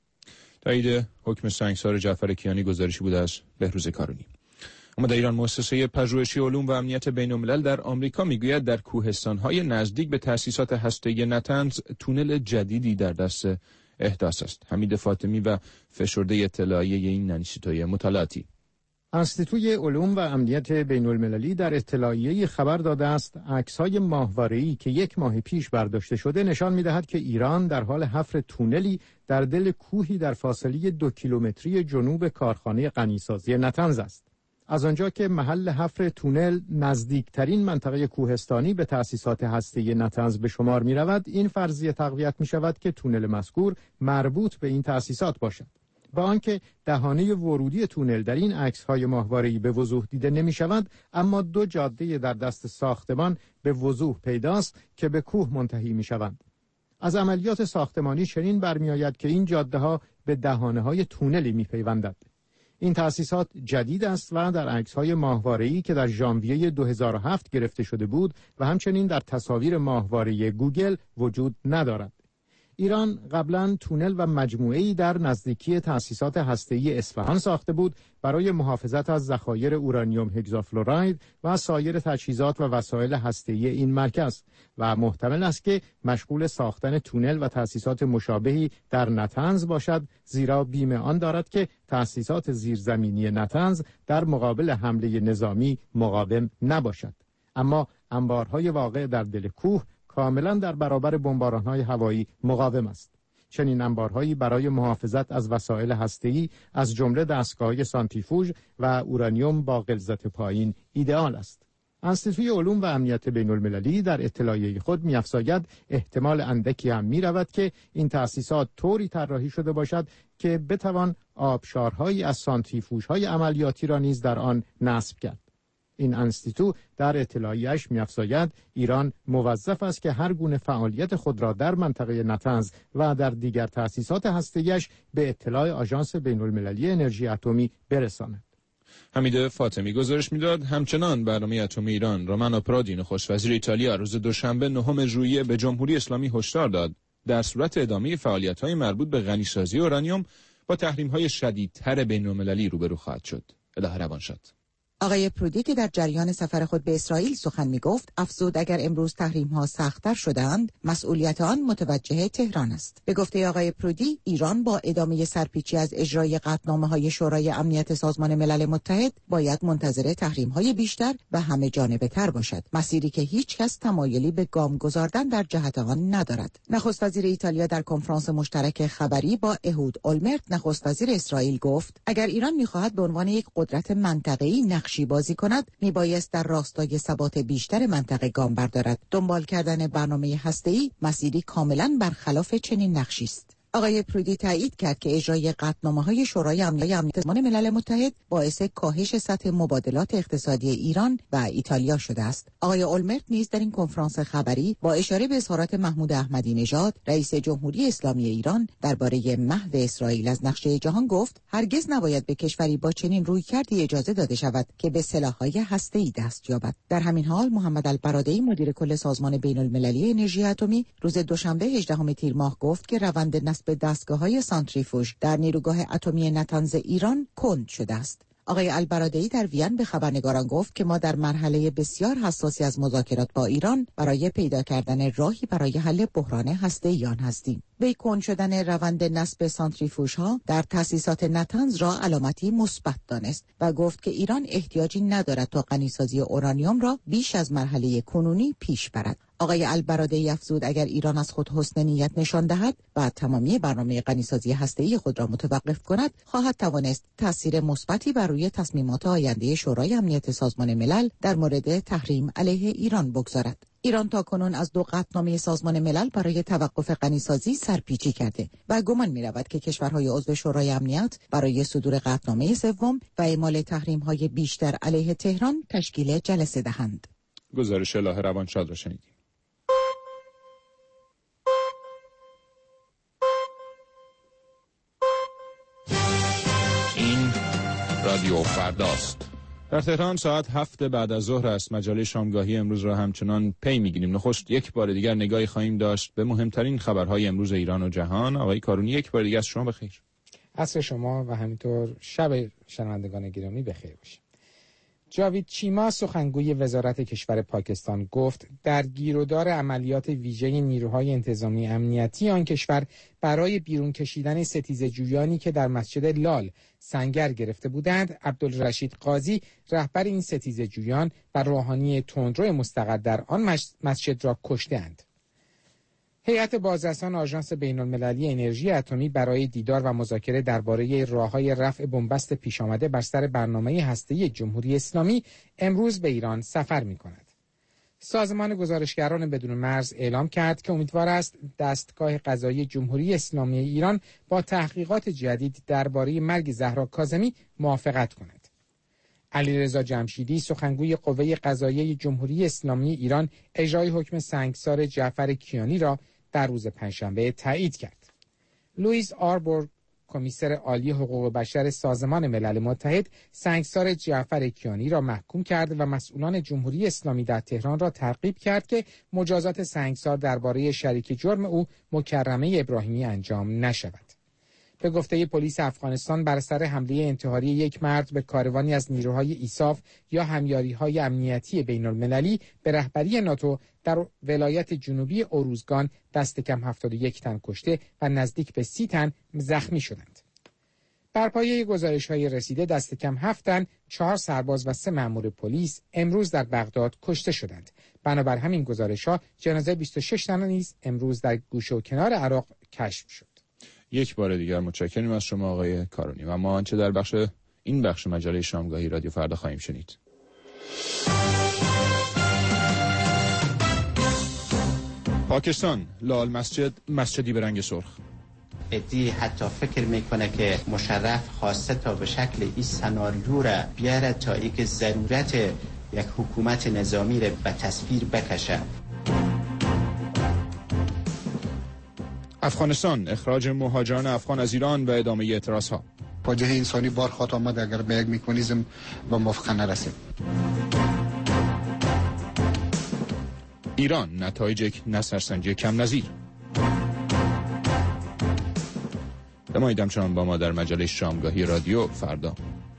تایید حکم سنگسار جعفر کیانی گزارشی بود از بهروز کارونی. اما در ایران مؤسسه پژوهشی علوم و امنیت بین‌الملل در آمریکا میگوید در کوهستان‌های نزدیک به تأسیسات هسته‌ای نتنز تونل جدیدی در دست احداث است. حمید فاطمی و فشرده اطلاعیه این انستیتوی مطالعاتی. انستیتوی علوم و امنیت بین‌المللی در اطلاعیه خبر داده است عکس‌های ماهواره‌ای که یک ماه پیش برداشته شده نشان می‌دهد که ایران در حال حفر تونلی در دل کوهی در فاصله دو کیلومتری جنوب کارخانه غنیسازی نتنز است. از آنجا که محل حفر تونل نزدیکترین منطقه کوهستانی به تأسیسات هسته‌ای نتنز به شمار می‌رود، این فرضیه تقویت می‌شود که تونل مذکور مربوط به این تأسیسات باشد. با آنکه دهانه ورودی تونل در این عکس‌های ماهواره‌ای به وضوح دیده نمی‌شود، اما دو جاده در دست ساختمان به وضوح پیداست که به کوه منتهی می‌شوند. از عملیات ساختمانی چنین برمی‌آید که این جاده‌ها به دهانه‌های تونلی می‌پیوندند. این تأسیسات جدید است و در عکس‌های ماهواره‌ای که در ژانویه دو هزار و هفت گرفته شده بود و همچنین در تصاویر ماهواره گوگل وجود ندارد. ایران قبلا تونل و مجموعه‌ای در نزدیکی تأسیسات هسته‌ای اصفهان ساخته بود برای محافظت از ذخایر اورانیوم هگزافلوراید و سایر تجهیزات و وسایل هسته‌ای این مرکز و محتمل است که مشغول ساختن تونل و تأسیسات مشابهی در نتنز باشد، زیرا بیم آن دارد که تأسیسات زیرزمینی نتنز در مقابل حمله نظامی مقاوم نباشد. اما انبارهای واقع در دل کوه کاملا در برابر بمباران‌های هوایی مقاوم است. چنین انبارهایی برای محافظت از وسایل هسته‌ای از جمله دستگاه‌های سانتریفوژ و اورانیوم با غلظت پایین ایدئال است. انستیتوی علوم و امنیت بین‌المللی در اطلاعیه خود می‌افزاید احتمال اندکی هم می‌رود که این تأسیسات طوری طراحی شده باشد که بتوان آبشارهایی از سانتریفوژهای عملیاتی را نیز در آن نصب کرد. این انستیتو در اطلاعیه‌اش می‌افزاید ایران موظف است که هر گونه فعالیت خود را در منطقه نتنز و در دیگر تأسیسات هسته‌ایش به اطلاع آژانس بین‌المللی انرژی اتمی برساند. حمید فاطمی گزارش می‌داد. همچنان برنامه اتمی ایران رومانو پرودی نخست وزیر ایتالیا روز دوشنبه نهم ژوئیه به جمهوری اسلامی هشدار داد در صورت ادامه فعالیت‌های مربوط به غنیسازی اورانیوم با تحریم‌های شدیدتر بین‌المللی روبرو خواهد شد. الهه روانشاد. آقای پرودی که در جریان سفر خود به اسرائیل سخن می گفت افزود اگر امروز تحریم ها سخت‌تر شدند مسئولیت آن متوجه تهران است. به گفته آقای پرودی ایران با ادامه سرپیچی از اجرای قطعنامه های شورای امنیت سازمان ملل متحد باید منتظر تحریم های بیشتر و همه جانبه تر باشد، مسیری که هیچ کس تمایلی به گام گذاردن در جهت آن ندارد. نخست وزیر ایتالیا در کنفرانس مشترک خبری با اهود اولمرت نخست وزیر اسرائیل گفت اگر ایران می‌خواهد به عنوان یک قدرت منطقه‌ای نقشی بازی کند میبایست در راستای ثبات بیشتر منطقه گام بردارد. دنبال کردن برنامه هسته‌ای مسیری کاملا برخلاف چنین نقشی است. آقای پرودی تایید کرد که اجرای قطعنامه‌های شورای امنیت سازمان ملل متحد باعث کاهش سطح مبادلات اقتصادی ایران و ایتالیا شده است. آقای اولمرت نیز در این کنفرانس خبری با اشاره به اظهارات محمود احمدی نژاد رئیس جمهوری اسلامی ایران درباره محو اسرائیل از نقشه جهان گفت هرگز نباید به کشوری با چنین رویکردی اجازه داده شود که به سلاح‌های هسته‌ای دست یابد. در همین حال محمد البرادعی مدیر کل سازمان بین‌المللی انرژی اتمی روز دوشنبه هجدهم تیر ماه گفت که روند به دستگاه‌های سانتریفوژ در نیروگاه اتمی نتنز ایران کند شده است. آقای البرادعی در وین به خبرنگاران گفت که ما در مرحله بسیار حساسی از مذاکرات با ایران برای پیدا کردن راهی برای حل بحران هسته‌ای آن هستیم. وی کند شدن روند نصب سانتریفوژها در تأسیسات نتنز را علامتی مثبت دانست و گفت که ایران احتیاجی ندارد تا غنیسازی اورانیوم را بیش از مرحله کنونی پیش برد. آقای البرادعی افزود اگر ایران از خود حسن نیت نشان دهد و تمامی برنامه غنیسازی هسته‌ای خود را متوقف کند خواهد توانست تاثیر مثبتی بر روی تصمیمات آینده شورای امنیت سازمان ملل در مورد تحریم علیه ایران بگذارد. ایران تاکنون از دو قطعنامه سازمان ملل برای توقف غنیسازی سرپیچی کرده و گمان می‌رود که کشورهای عضو شورای امنیت برای صدور قطعنامه سوم و اعمال تحریم‌های بیشتر علیه تهران تشکیل جلسه دهند. گزارش الهه روانشاد را شنیدیم. رادیو فرداست. در تهران ساعت هفت بعد از ظهر است. مجله شامگاهی امروز را همچنان پی میگیریم. نخست یک بار دیگر نگاهی خواهیم داشت به مهمترین خبرهای امروز ایران و جهان. آقای کارونی، یک بار دیگر از شما بخیر. عصر شما و همینطور شب شنوندگان گرامی بخیر باشه. جاوید چیما سخنگوی وزارت کشور پاکستان گفت در گیرودار عملیات ویژه نیروهای انتظامی امنیتی آن کشور برای بیرون کشیدن ستیزه‌جویانی که در مسجد لال سنگر گرفته بودند، عبدالرشید قاضی رهبر این ستیزه‌جویان و روحانی تندرو مستقر در آن مسجد را کشته‌اند. هیئت بازرسان آژانس بین‌المللی انرژی اتمی برای دیدار و مذاکره درباره راه‌های رفع بنبست پیش آمده بر سر برنامه هسته‌ای جمهوری اسلامی امروز به ایران سفر می‌کند. سازمان گزارشگران بدون مرز اعلام کرد که امیدوار است دستگاه قضایی جمهوری اسلامی ایران با تحقیقات جدید درباره مرگ زهرا کاظمی موافقت کند. علیرضا جمشیدی سخنگوی قوه قضاییه جمهوری اسلامی ایران اجرای حکم سنگسار جعفر کیانی را در روز پنجشنبه تایید کرد. لوئیس آربور، کمیسر عالی حقوق بشر سازمان ملل متحد، سنگسار جعفر کیانی را محکوم کرد و مسئولان جمهوری اسلامی در تهران را ترغیب کرد که مجازات سنگسار درباره شریک جرم او مکرمه ابراهیمی انجام نشود. به گفته پلیس افغانستان بر سر حمله انتحاری یک مرد به کاروانی از نیروهای ایساف یا همیاری‌های امنیتی بین‌المللی به رهبری ناتو در ولایت جنوبی اوروزگان دست کم هفتاد و یک تن کشته و نزدیک به سی تن زخمی شدند. بر پایه گزارش‌های رسیده دست کم هفت تن، چهار سرباز و سه مأمور پلیس امروز در بغداد کشته شدند. بنابر همین گزارش‌ها جنازه بیست و شش تن نیز امروز در گوشه و کنار عراق کشف شد. یک بار دیگر متشکرم از شما آقای کارونی و ما آنچه در بخش این بخش مجله شامگاهی رادیو فردا خواهیم شنید. پاکستان، لال مسجد مسجدی به رنگ سرخ. ادی حتی فکر میکنه که مشرف خواسته تا به شکل این سناریو را بیاره تا اینکه ضرورت یک حکومت نظامی را به تصویر بکشه. افغانستان، اخراج مهاجران افغان از ایران و ادامه اعتراضها. واجه انسانی بار خواهد آمد اگر به یک مکانیزم و موافقه نرسیم. ایران، نتایج یک نظرسنجی کم نظیر. بمایید همچنان با ما در مجله شامگاهی رادیو فردا.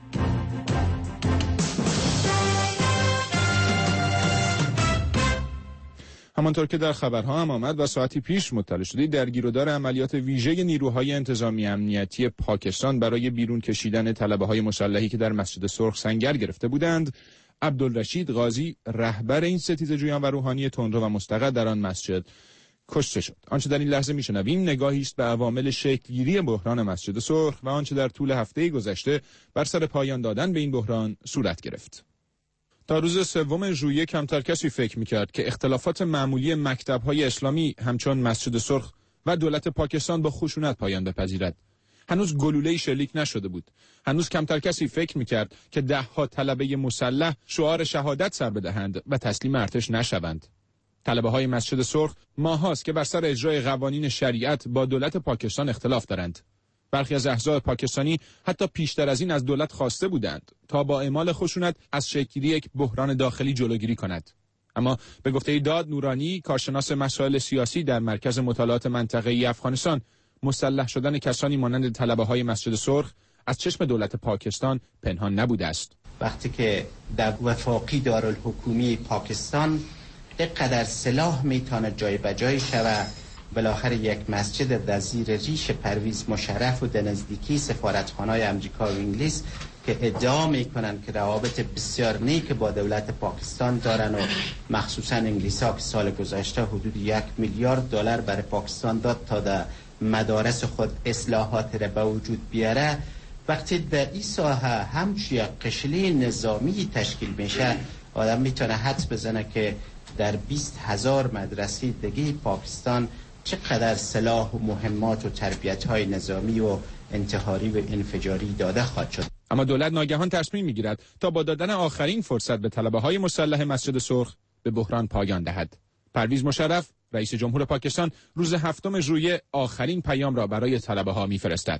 همانطور که در خبرها هم آمد و ساعتی پیش مطلع شدید، در گیرودار عملیات ویژه نیروهای انتظامی امنیتی پاکستان برای بیرون کشیدن طلبه‌های مسلحی که در مسجد سرخ سنگر گرفته بودند، عبدالرشید قاضی رهبر این ستیزه‌جویان و روحانی تندرو و مستقر در آن مسجد کشته شد. آنچه در این لحظه میشنویم نگاهی است به عوامل شکل‌گیری بحران مسجد سرخ و آنچه در طول هفته گذشته بر سر پایان دادن به این بحران صورت گرفت. تا روز سوم ژوئیه کمتر کسی فکر می‌کرد که اختلافات معمولی مکتب‌های اسلامی همچون مسجد سرخ و دولت پاکستان با خشونت پایان بپذیرد. هنوز گلوله‌ای شلیک نشده بود. هنوز کمتر کسی فکر می‌کرد که ده‌ها طلبه مسلح شعار شهادت سر بدهند و تسلیم ارتش نشوند. طلبه‌های مسجد سرخ ماهاست که بر سر اجرای قوانین شریعت با دولت پاکستان اختلاف دارند. برخی از احزاب پاکستانی حتی پیشتر از این از دولت خواسته بودند تا با اعمال خشونت از شکل‌گیری یک بحران داخلی جلوگیری کند. اما به گفته داد نورانی، کارشناس مسائل سیاسی در مرکز مطالعات منطقه‌ای افغانستان، مسلح شدن کسانی مانند طلبه‌های مسجد سرخ از چشم دولت پاکستان پنهان نبوده است. وقتی که در وفاقی دارالحکومی پاکستان اینقدر سلاح میتونه جای بجای شود، بالاخره یک مسجد در زیر ریش پرویز مشرف و در نزدیکی سفارتخانه‌های امریکا و انگلیس که ادعا میکنن که روابط بسیار نیک با دولت پاکستان دارن و مخصوصا انگلیس‌ها که سال گذشته حدود یک میلیارد دلار برای پاکستان داد تا در مدارس خود اصلاحات را به وجود بیاره، وقتی در این ساحه همچی یک قشلی نظامی تشکیل میشه، آدم میتونه حدس بزنه که در بیست هزار مدرسه دیگه پاکستان چقدر سلاح و مهمات و تربیت‌های نظامی و انتحاری و انفجاری داده خواهد شد. اما دولت ناگهان تصمیم میگیرد تا با دادن آخرین فرصت به طلبه‌های مسلح مسجد سرخ به بحران پایان دهد. پرویز مشرف رئیس جمهور پاکستان روز هفتم ژوئیه آخرین پیام را برای طلبه ها می‌فرستد.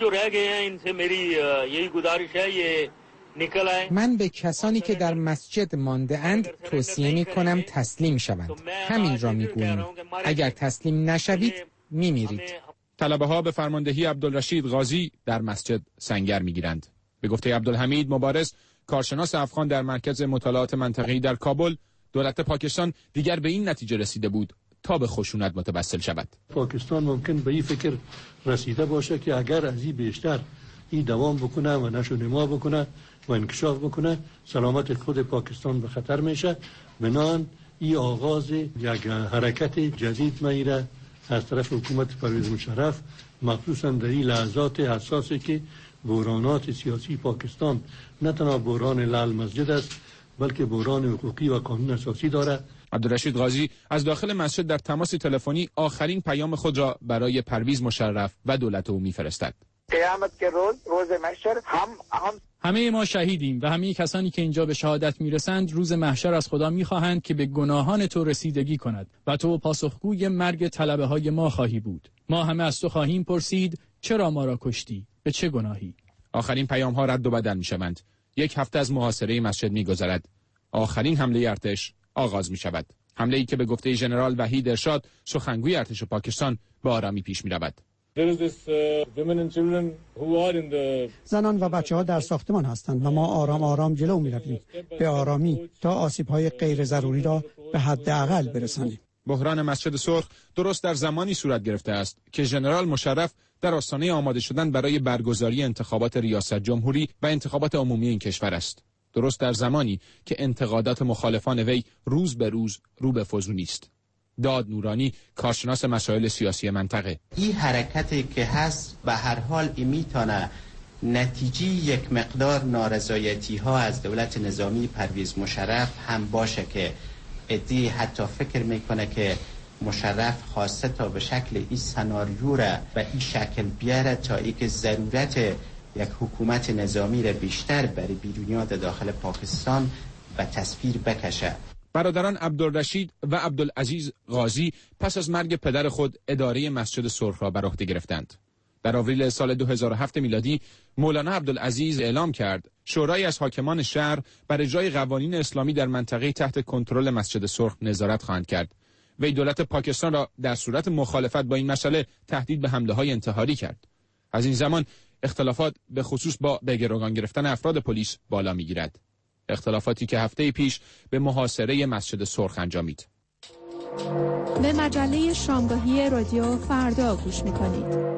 من به کسانی که در مسجد مانده اند توصیه می کنم تسلیم شوند. همین را می گویم. اگر تسلیم نشوید می میرید. طلبه ها به فرماندهی عبدالرشید غازی در مسجد سنگر می گیرند. به گفته عبدالحمید مبارز، کارشناس افغان در مرکز مطالعات منطقه‌ای در کابل، دولت پاکستان دیگر به این نتیجه رسیده بود تا به خشونت متوسل شود. پاکستان ممکن به این فکر رسیده باشه که اگر از این بیشتر این دوام بکنه و نشو نما بکنه و انکشاف بکنه، سلامت خود پاکستان به خطر میشه. بنان این آغاز یک حرکت جدید میره از طرف حکومت پرویز مشرف، مخصوصا در این لحظات حساسی که بحرانات سیاسی پاکستان نه تنها بحران لال مسجد است بلکه بحران حقوقی و قانون اساسی دارد. عبدالرشید غازی از داخل مسجد در تماس تلفنی آخرین پیام خود را برای پرویز مشرف و دولت او می‌فرستد. قیامت که روز روز محشر هم هم همه ما شهیدیم و همه کسانی که اینجا به شهادت میرسند روز محشر از خدا میخواهند که به گناهان تو رسیدگی کند و تو پاسخگوی مرگ طلبه های ما خواهی بود. ما همه از تو خواهیم پرسید چرا ما را کشتی؟ به چه گناهی؟ آخرین پیام ها رد و بدل میشوند. یک هفته از محاصره مسجد میگذرد. آخرین حمله ارتش آغاز میشود. حمله ای که به گفته ژنرال وحید ارشاد سخنگوی ارتش پاکستان به آرامی پیش میرود. زنان و بچه ها در ساختمان هستند و ما آرام آرام جلو می رویم به آرامی تا آسیب های غیر ضروری را به حداقل برسانیم. بحران مسجد سرخ درست در زمانی صورت گرفته است که ژنرال مشرف در آستانه آماده شدن برای برگزاری انتخابات ریاست جمهوری و انتخابات عمومی این کشور است. درست در زمانی که انتقادات مخالفان وی روز به روز رو به فزونی است. داد نورانی، کارشناس مسائل سیاسی منطقه: این حرکتی که هست به هر حال میتونه نتیجه یک مقدار نارضایتی ها از دولت نظامی پرویز مشرف هم باشه که عده‌ای حتی فکر میکنه که مشرف خواسته تا به شکل این سناریو را به این شکل بیاره تا ای که ضرورت یک حکومت نظامی را بیشتر برای بیرونیات داخل پاکستان به تصویر بکشه. برادران عبدالرشید و عبدالعزیز غازی پس از مرگ پدر خود اداره مسجد سرخ را بر عهده گرفتند. در آوریل سال دو هزار و هفت میلادی مولانا عبدالعزیز اعلام کرد شورای از حاکمان شهر بر اجرای قوانین اسلامی در منطقه تحت کنترل مسجد سرخ نظارت خواهند کرد. وی دولت پاکستان را در صورت مخالفت با این مسئله تهدید به حمله‌های انتحاری کرد. از این زمان اختلافات به خصوص با به گروگان گرفتن افراد پلیس بالا می‌گیرد. اختلافاتی که هفته پیش به محاصره مسجد سرخ انجامید. به مجله شامگاهی رادیو فردا گوش می‌کنید.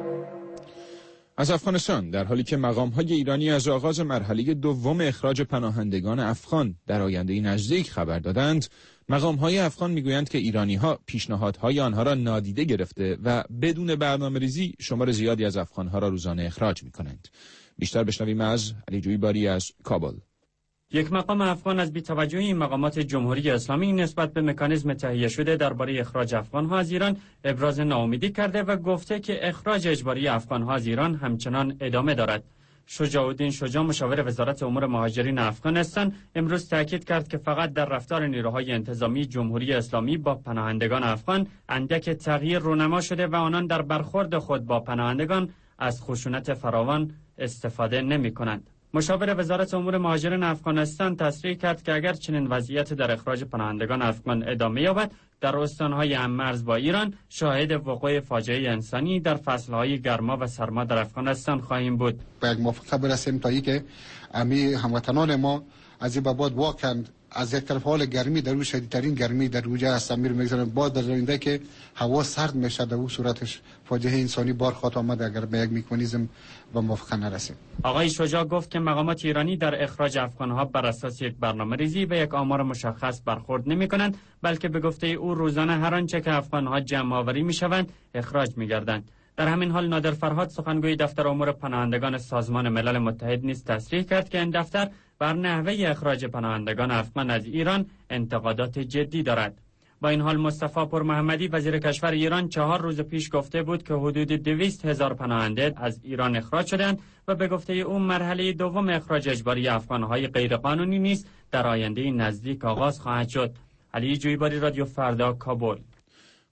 از افغانستان، در حالی که مقام‌های ایرانی از آغاز مرحله دوم اخراج پناهندگان افغان در آینده نزدیک خبر دادند، مقام‌های افغان می‌گویند که ایرانی‌ها پیشنهادهای آنها را نادیده گرفته و بدون برنامه‌ریزی شمار زیادی از افغان‌ها را روزانه اخراج می‌کنند. بیشتر بشنویم از علی جویباری از کابل. یک مقام افغان از بی‌توجهی مقامات جمهوری اسلامی نسبت به مکانیزم تهیه شده درباره اخراج افغان‌ها از ایران ابراز ناامیدی کرده و گفته که اخراج اجباری افغان‌ها از ایران همچنان ادامه دارد. شجاع الدین شجاع مشاور وزارت امور مهاجرین افغانستان امروز تاکید کرد که فقط در رفتار نیروهای انتظامی جمهوری اسلامی با پناهندگان افغان اندک تغییر رونما شده و آنان در برخورد خود با پناهندگان از خشونت فراوان استفاده نمی‌کنند. مشاور وزارت امور مهاجرین افغانستان تصریح کرد که اگر چنین وضعیت در اخراج پناهندگان افغان ادامه یابد، در استانهای هم‌مرز با ایران شاهد وقوع فاجعه انسانی در فصلهای گرما و سرما در افغانستان خواهیم بود. با یک موافقه برسیم تا اینکه امی هموطنان ما از این بعد واقعا از یک طرف حال گرمی در روی شدیدترین گرمی در روی از سمیر میگذارن، بعد در آینده که هوا سرد میشه در اون صورتش فاجعه انسانی بار خواهد آمد اگر به یک مکانیزم و موافقه نرسیم. آقای شجاع گفت که مقامات ایرانی در اخراج افغان‌ها بر اساس یک برنامه‌ریزی و یک آمار مشخص برخورد نمی‌کنند، بلکه به گفته او روزانه هر آنچه که افغان‌ها جمع آوری می‌شوند اخراج می‌گردند. در همین حال نادر فرهاد سخنگوی دفتر امور پناهندگان سازمان ملل متحد نیز تصریح کرد که این دفتر بر نحوه اخراج پناهندگان افغان از ایران انتقادات جدی دارد. با این حال مصطفی پور محمدی وزیر کشور ایران چهار روز پیش گفته بود که حدود دویست هزار پناهنده از ایران اخراج شدند و به گفته او مرحله دوم اخراج اجباری افغان‌های غیرقانونی نیز در آینده نزدیک آغاز خواهد شد. علی جویباری، رادیو فردا، کابل.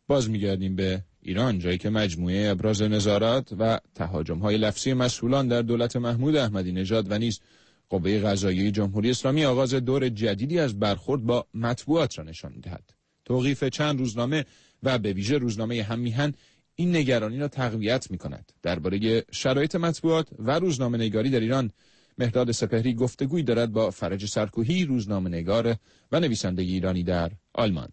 باز میگردیم به ایران، جایی که مجموعه ابراز نظارت و تهاجم‌های لفظی مسئولان در دولت محمود احمدی نژاد و نیز قوه قضاییه جمهوری اسلامی آغاز دور جدیدی از برخورد با مطبوعات را نشان می‌دهد. توقیف چند روزنامه و به ویژه روزنامه هم میهن این نگرانی را تقویت می‌کند. درباره شرایط مطبوعات و روزنامه‌نگاری در ایران، مهرداد سپهری گفتگویی دارد با فرج سرکوهی، روزنامه‌نگار و نویسنده ایرانی در آلمان.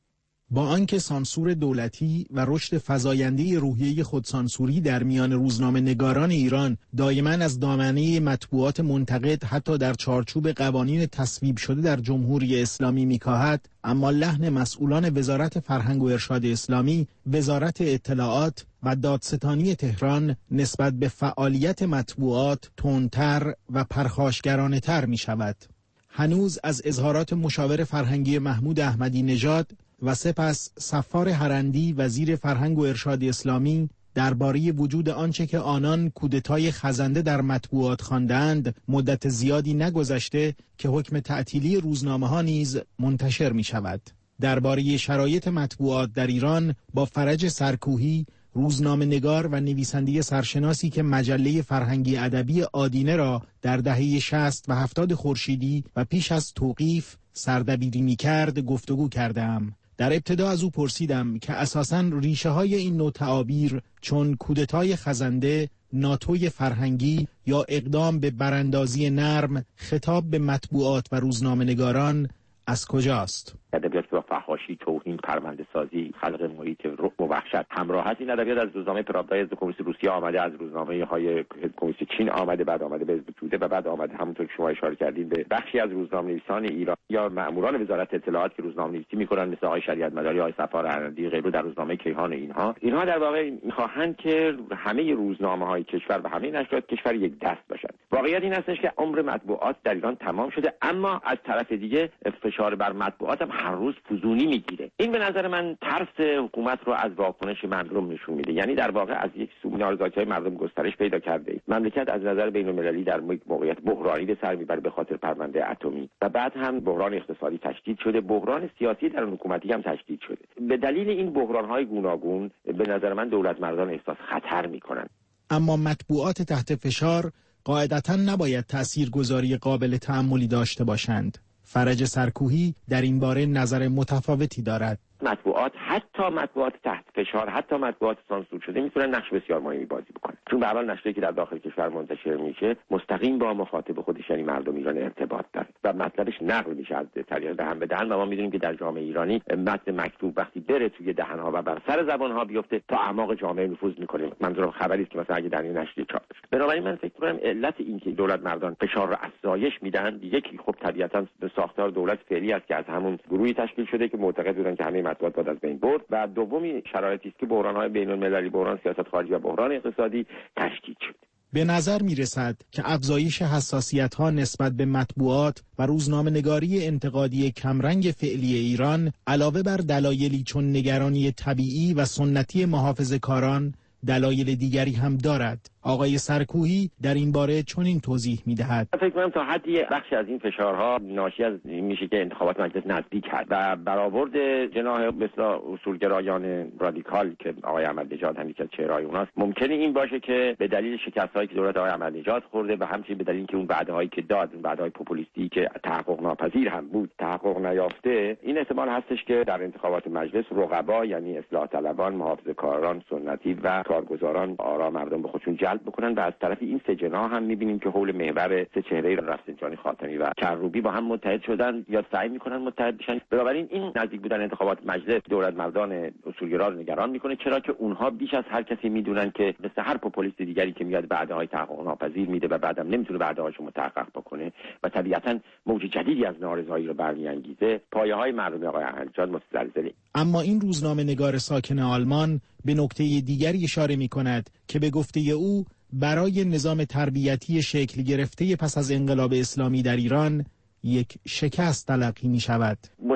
با آنکه سانسور دولتی و رشد فزاینده روحیه خودسانسوری در میان روزنامه نگاران ایران دائما از دامنه مطبوعات منتقد حتی در چارچوب قوانین تصویب شده در جمهوری اسلامی میکاهد، اما لحن مسئولان وزارت فرهنگ و ارشاد اسلامی، وزارت اطلاعات و دادستانی تهران نسبت به فعالیت مطبوعات تندتر و پرخاشگرانه تر می شود. هنوز از اظهارات مشاور فرهنگی محمود احمدی نژاد و سپس صفار هرندی وزیر فرهنگ و ارشاد اسلامی درباره وجود آنچه که آنان کودتای خزنده در مطبوعات خواندند مدت زیادی نگذشته که حکم تعطیلی روزنامه‌ها نیز منتشر می شود. درباره شرایط مطبوعات در ایران با فرج سرکوهی، روزنامه نگار و نویسنده سرشناسی که مجله فرهنگی ادبی آدینه را در دهه شصت و هفتاد خورشیدی و پیش از توقیف سردبیری می کرد گفتگو کردم. در ابتدا از او پرسیدم که اساساً ریشه های این نوع تعابیر چون کودتای خزنده، ناتوی فرهنگی یا اقدام به براندازی نرم خطاب به مطبوعات و روزنامه نگاران از کجاست؟ ادبیات با فحاشی، توهین، پرونده سازی، خلق محیط رعب و وحشت همراه است. این ادبیات از روزنامه پراودا از کمونیست روسیه آمده، از روزنامه های کمونیست چین آمده، بعد آمده به حزب توده و بعد آمده همونطور که شما اشاره کردین به بخشی از روزنامه‌نویسان ایران یا مأموران وزارت اطلاعات که روزنامه‌نویسی می‌کنن، مثل آقای شریعت مداری، آقای صفار هرندی، غیره در روزنامه کیهان. اینها اینها در واقع می‌خواهند که همه روزنامه‌های کشور و همه نشریات کشور یک دست باشند. واقعیت این هستش که عمر مطبوعات در ایران تمام شده، اما از طرف دیگه فشار بر مطبوعات هم هر روز فزونی میگیره. این به نظر من ترس حکومت رو از واکنش مردم نشون میده. یعنی در واقع از یک سو نارضایتی‌های مردم گسترش پیدا کرده. مملکت از نظر بین‌المللی در موقعیت بحرانی به سر میبره به خاطر پرونده اتمی و بعد هم بحران اقتصادی تشدید شده، بحران سیاسی در حکومتی هم تشدید شده. به دلیل این بحران‌های گوناگون به نظر من دولت مردان احساس خطر میکنن. اما مطبوعات تحت فشار قاعدتاً نباید تأثیرگذاری قابل تأملی داشته باشند. فرج سرکوهی در این باره نظر متفاوتی دارد. مطبوعات، حتی مطبوعات تحت فشار، حتی مطبوعات سانسور شده میتونن نقش بسیار مهمی بازی بکنن، چون به هر حال نشریه که در داخل کشور منتشر میشه مستقیم با مخاطب خودش یعنی مردم ایران ارتباط داره و مطلبش نقل میشه از طریق دهن به دهن و ما میدونیم که در جامعه ایرانی متن مکتوب وقتی بره توی دهنها و بر سر زبانها بیفته تا اعماق جامعه نفوذ میکنه. منظورم خبری است که مثلا اگه در این نشریه چاپ بشه. بنابراین من فکر میکنم علت این که دولت مردان فشار رو افزایش میدن، یکی خب طبیعتا ساختار دولت فعلی است که از همون گروهی تشکیل شده که معتقد بودن که همه مطبوعات باید از بین برد و دومی شرایطی است که بحران‌های بین‌المللی، بحران سیاست خارجی و بحران اقتصادی تشدید شد. به نظر می رسد که افزایش حساسیت‌ها نسبت به مطبوعات و روزنامه‌نگاری انتقادی کمرنگ فعلی ایران علاوه بر دلایلی چون نگرانی طبیعی و سنتی محافظه‌کاران دلایل دیگری هم دارد. آقای سرکوهی در این باره چنین توضیح می‌دهد. فکر کنم تا حدی بخشی از این فشارها ناشی از این میشه که انتخابات مجلس نزدیک هست و برآورد جناح مثل اصولگرایان رادیکال که آقای احمدی‌نژاد هم یکی از چهره‌های اوناست ممکنه این باشه که به دلیل شکست‌هایی که دولت آقای احمدی‌نژاد خورده و همچنین به دلیل که اون وعده‌هایی که داد، اون وعده‌های پوپولیستی که تحقق ناپذیر هم بود، تحقق نیافته، این احتمال هستش که در انتخابات مجلس رقبا یعنی اصلاح طلبان، محافظه‌کاران سنتی و کارگزاران آرا مردم به خودشون بکنن و از طرف این سه جناح هم می‌بینیم که حول محور سه چهره رفسنجانی، خاتمی و کروبی با هم متحد شدن یا سعی می‌کنن متحد بشن. بنابراین این نزدیک بودن انتخابات مجلس دولت مردان اصولگرا رو نگران می‌کنه، چرا که اونها بیش از هر کسی می‌دونن که مثل هر پوپولیست دیگری که میاد وعده‌های تحقق ناپذیر میده و بعدم نمی‌تونه وعده‌هاشو متحقق بکنه و طبیعتاً موج جدیدی از نارضایی رو برمی‌انگیزه، پایه‌های مردم آقای احمدی‌نژاد مستلزله. اما این روزنامه‌نگار ساکن آلمان به نکته دیگری اشاره می‌کند که به گفته او برای نظام تربیتی شکل گرفته پس از انقلاب اسلامی در ایران یک شکست تلقی می شود.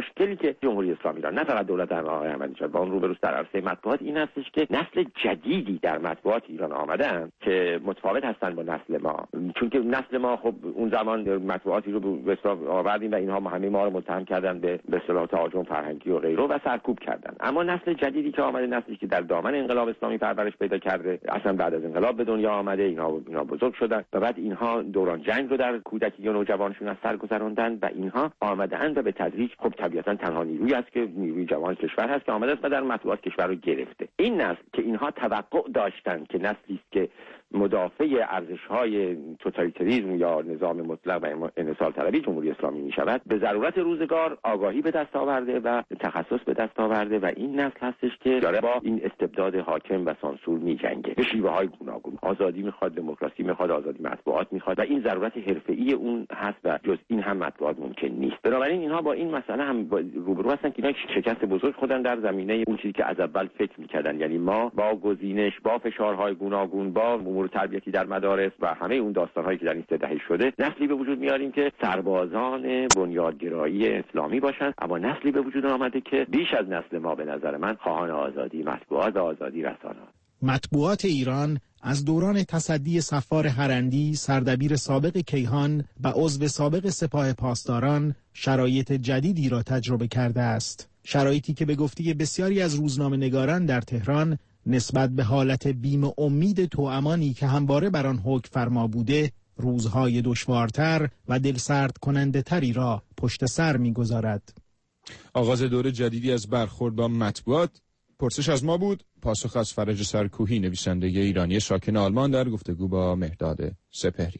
مشکلی که جمهوری اسلامی ایران، نه فقط دولت آقای احمدی‌نژاد، با اون روبروست در عرصه مطبوعات این هستش که نسل جدیدی در مطبوعات ایران آمدن که متفاوت هستن با نسل ما. چون که نسل ما خب اون زمان مطبوعاتی رو به حساب آوردیم و اینها همه ما رو متهم کردن به به اصطلاح تهاجم فرهنگی و غیره و سرکوب کردن. اما نسل جدیدی که آمده، نسلی که در دامن انقلاب اسلامی پرورش پیدا کرده، اصلا بعد از انقلاب به دنیا آمده، اینها اینا بزرگ شدن و بعد اینها دوران جنگ رو در کودکی و نوجوانشون از سر گذروندن و اینها آمده‌اند و به تدریج خب طبیعتا تنها نیرویی است که نیروی جوان کشور هست که آمده است و در مطبوعات کشور رو گرفته. این نسل که اینها توقع داشتن که نسلی است که مدافع ارزش‌های توتالیتاریسم یا نظام مطلق و انحصار طلبی جمهوری اسلامی می‌شود، به ضرورت روزگار آگاهی به دست آورده و تخصص به دست آورده و این نسل هستش که داره با این استبداد حاکم و سانسور می‌جنگه به شیوه‌های گوناگون. آزادی می‌خواد، دموکراسی می‌خواد، آزادی مطبوعات می‌خواد و این ضرورت حرفه‌ای اون هست و جز این هم مطبوعات ممکن نیست. بنابراین اینها با این مسئله هم روبرو هستن که اینا شکست بزرگ خودن در زمینه اون چیزی که از اول فکر می‌کردن، یعنی ما با گزینش، با فشارهای گوناگون، با امور تربیتی در مدارس و همه اون داستان‌هایی که در این سه دهه شده، نسلی به وجود میاریم که سربازان بنیادگرایی اسلامی باشند، اما نسلی به وجود آمده که بیش از نسل ما به نظر من خواهان آزادی مطبوعات و آزادی رسانه. مطبوعات ایران از دوران تصدی صفار هرندی، سردبیر سابق کیهان و عضو سابق سپاه پاسداران شرایط جدیدی را تجربه کرده است. شرایطی که به گفته بسیاری از روزنامه‌نگاران در تهران نسبت به حالت بیم و امید توأمانی که همواره بر آن حکم فرما بوده، روزهای دشوارتر و دلسرد کننده تری را پشت سر می‌گذارد. آغاز دور جدیدی از برخورد با مطبوعات. پرسش از ما بود، پاسخ از فرج سرکوهی، نویسنده ایرانی ساکن آلمان، در گفتگو با مهداد سپهری.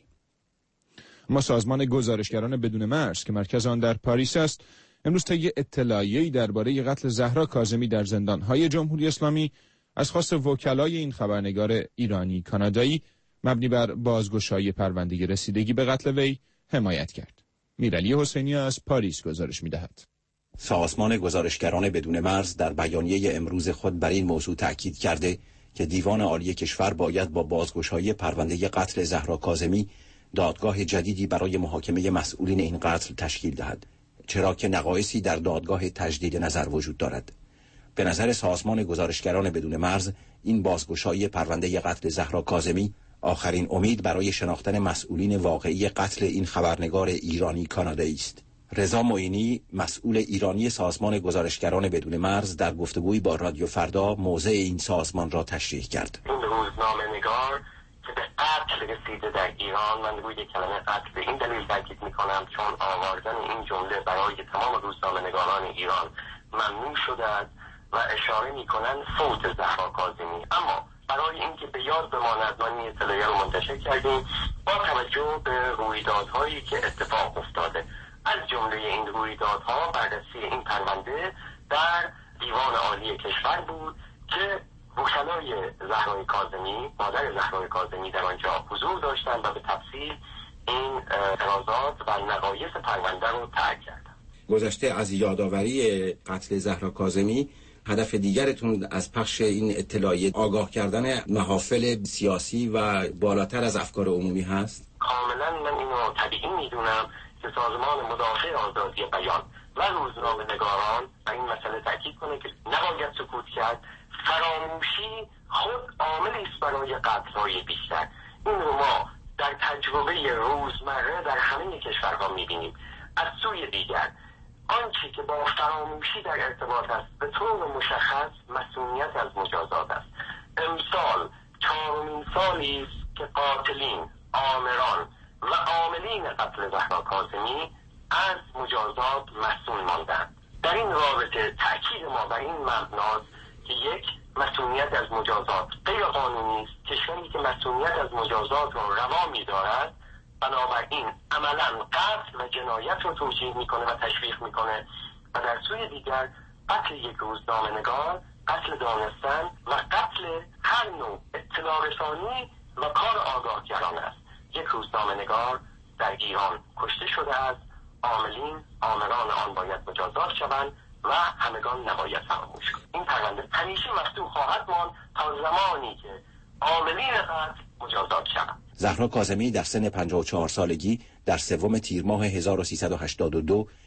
ما سازمان گزارشگران بدون مرز که مرکز آن در پاریس است، امروز طی اطلاعیه‌ای درباره قتل زهرا کاظمی در زندان‌های جمهوری اسلامی از خواست وکلای این خبرنگار ایرانی کانادایی مبنی بر بازگشایی پرونده رسیدگی به قتل وی حمایت کرد. میرعلی حسینی از پاریس گزارش می‌دهد. سازمان گزارشگران بدون مرز در بیانیه امروز خود بر این موضوع تأکید کرده که دیوان عالی کشور باید با بازگشایی پرونده قتل زهرا کاظمی دادگاه جدیدی برای محاکمه مسئولین این قتل تشکیل دهد، چرا که نقایصی در دادگاه تجدید نظر وجود دارد. به نظر سازمان گزارشگران بدون مرز، این بازگشایی پرونده قتل زهرا کاظمی آخرین امید برای شناختن مسئولین واقعی قتل این خبرنگار ایرانی کانادایی است. رضا معینی، مسئول ایرانی سازمان گزارشگران بدون مرز، در گفتگویی با رادیو فردا موضع این سازمان را تشریح کرد. این روزنامه‌نگار که به قتل رسیده در ایران، من روی کلمه قتل به این دلیل تاکید می‌کنم چون آوردن این جمله برای تمام روزنامه‌نگاران ایران ممنوع شده است و اشاره می‌کنند فوت زهرا کاظمی. اما برای اینکه به یاد بماند، ما این اطلاعیه رو منتشر کردیم با توجه به رویدادهایی که اتفاق افتاده. از جمله این رویدادها بررسی این پرونده در دیوان عالی کشور بود که وکلای زهرای کاظمی، مادر زهرای کاظمی، در آنجا حضور داشتند و به تفصیل این اعتراضات و نقایص پرونده رو ترک کردند. گذشته از یادآوری قتل زهرا کاظمی، هدف دیگرتون از پخش این اطلاعیه آگاه کردن محافل سیاسی و بالاتر از افکار عمومی هست؟ کاملا من اینو طبیعی میدونم که سازمان مدافع آزادی بیان و روزنامه‌نگاران و این مسئله تاکید کنه که نباید سکوت کرد. فراموشی خود عاملی است برای قتل‌های بیشتر. این رو ما در تجربه روزمره در همه کشورها می‌بینیم. از سوی دیگر آنچه که با فراموشی در ارتباط است به طور مشخص مسئولیت از مجازات است. امسال چهارمین سالی است که قاتلین، آمران و عاملین قتل زهرا کاظمی از مجازات مسئول ماندند. در این رابطه تأکید ما بر این مبناست که یک، مسئولیت از مجازات غیر قانونی است. کشوری که مسئولیت از مجازات را روا می‌دارد بنابراین عملاً قتل و جنایت رو توجیه میکنه و تشویق میکنه و در سوی دیگر قتل یک روزنامه‌نگار قتل دانستن و قتل هر نوع اطلاع رسانی و کار آگاهگران است. یک روزنامه‌نگار در ایران کشته شده است. عاملین، آمران آن باید مجازات شوند و همگان نباید فراموش کنند. این پرونده همیشه مفتوح خواهد ماند تا زمانی که عاملین قتل مجازات شوند. زهرا کاظمی در سن پنجاه و چهار سالگی در سوم تیر ماه هزار و سیصد و هشتاد و دو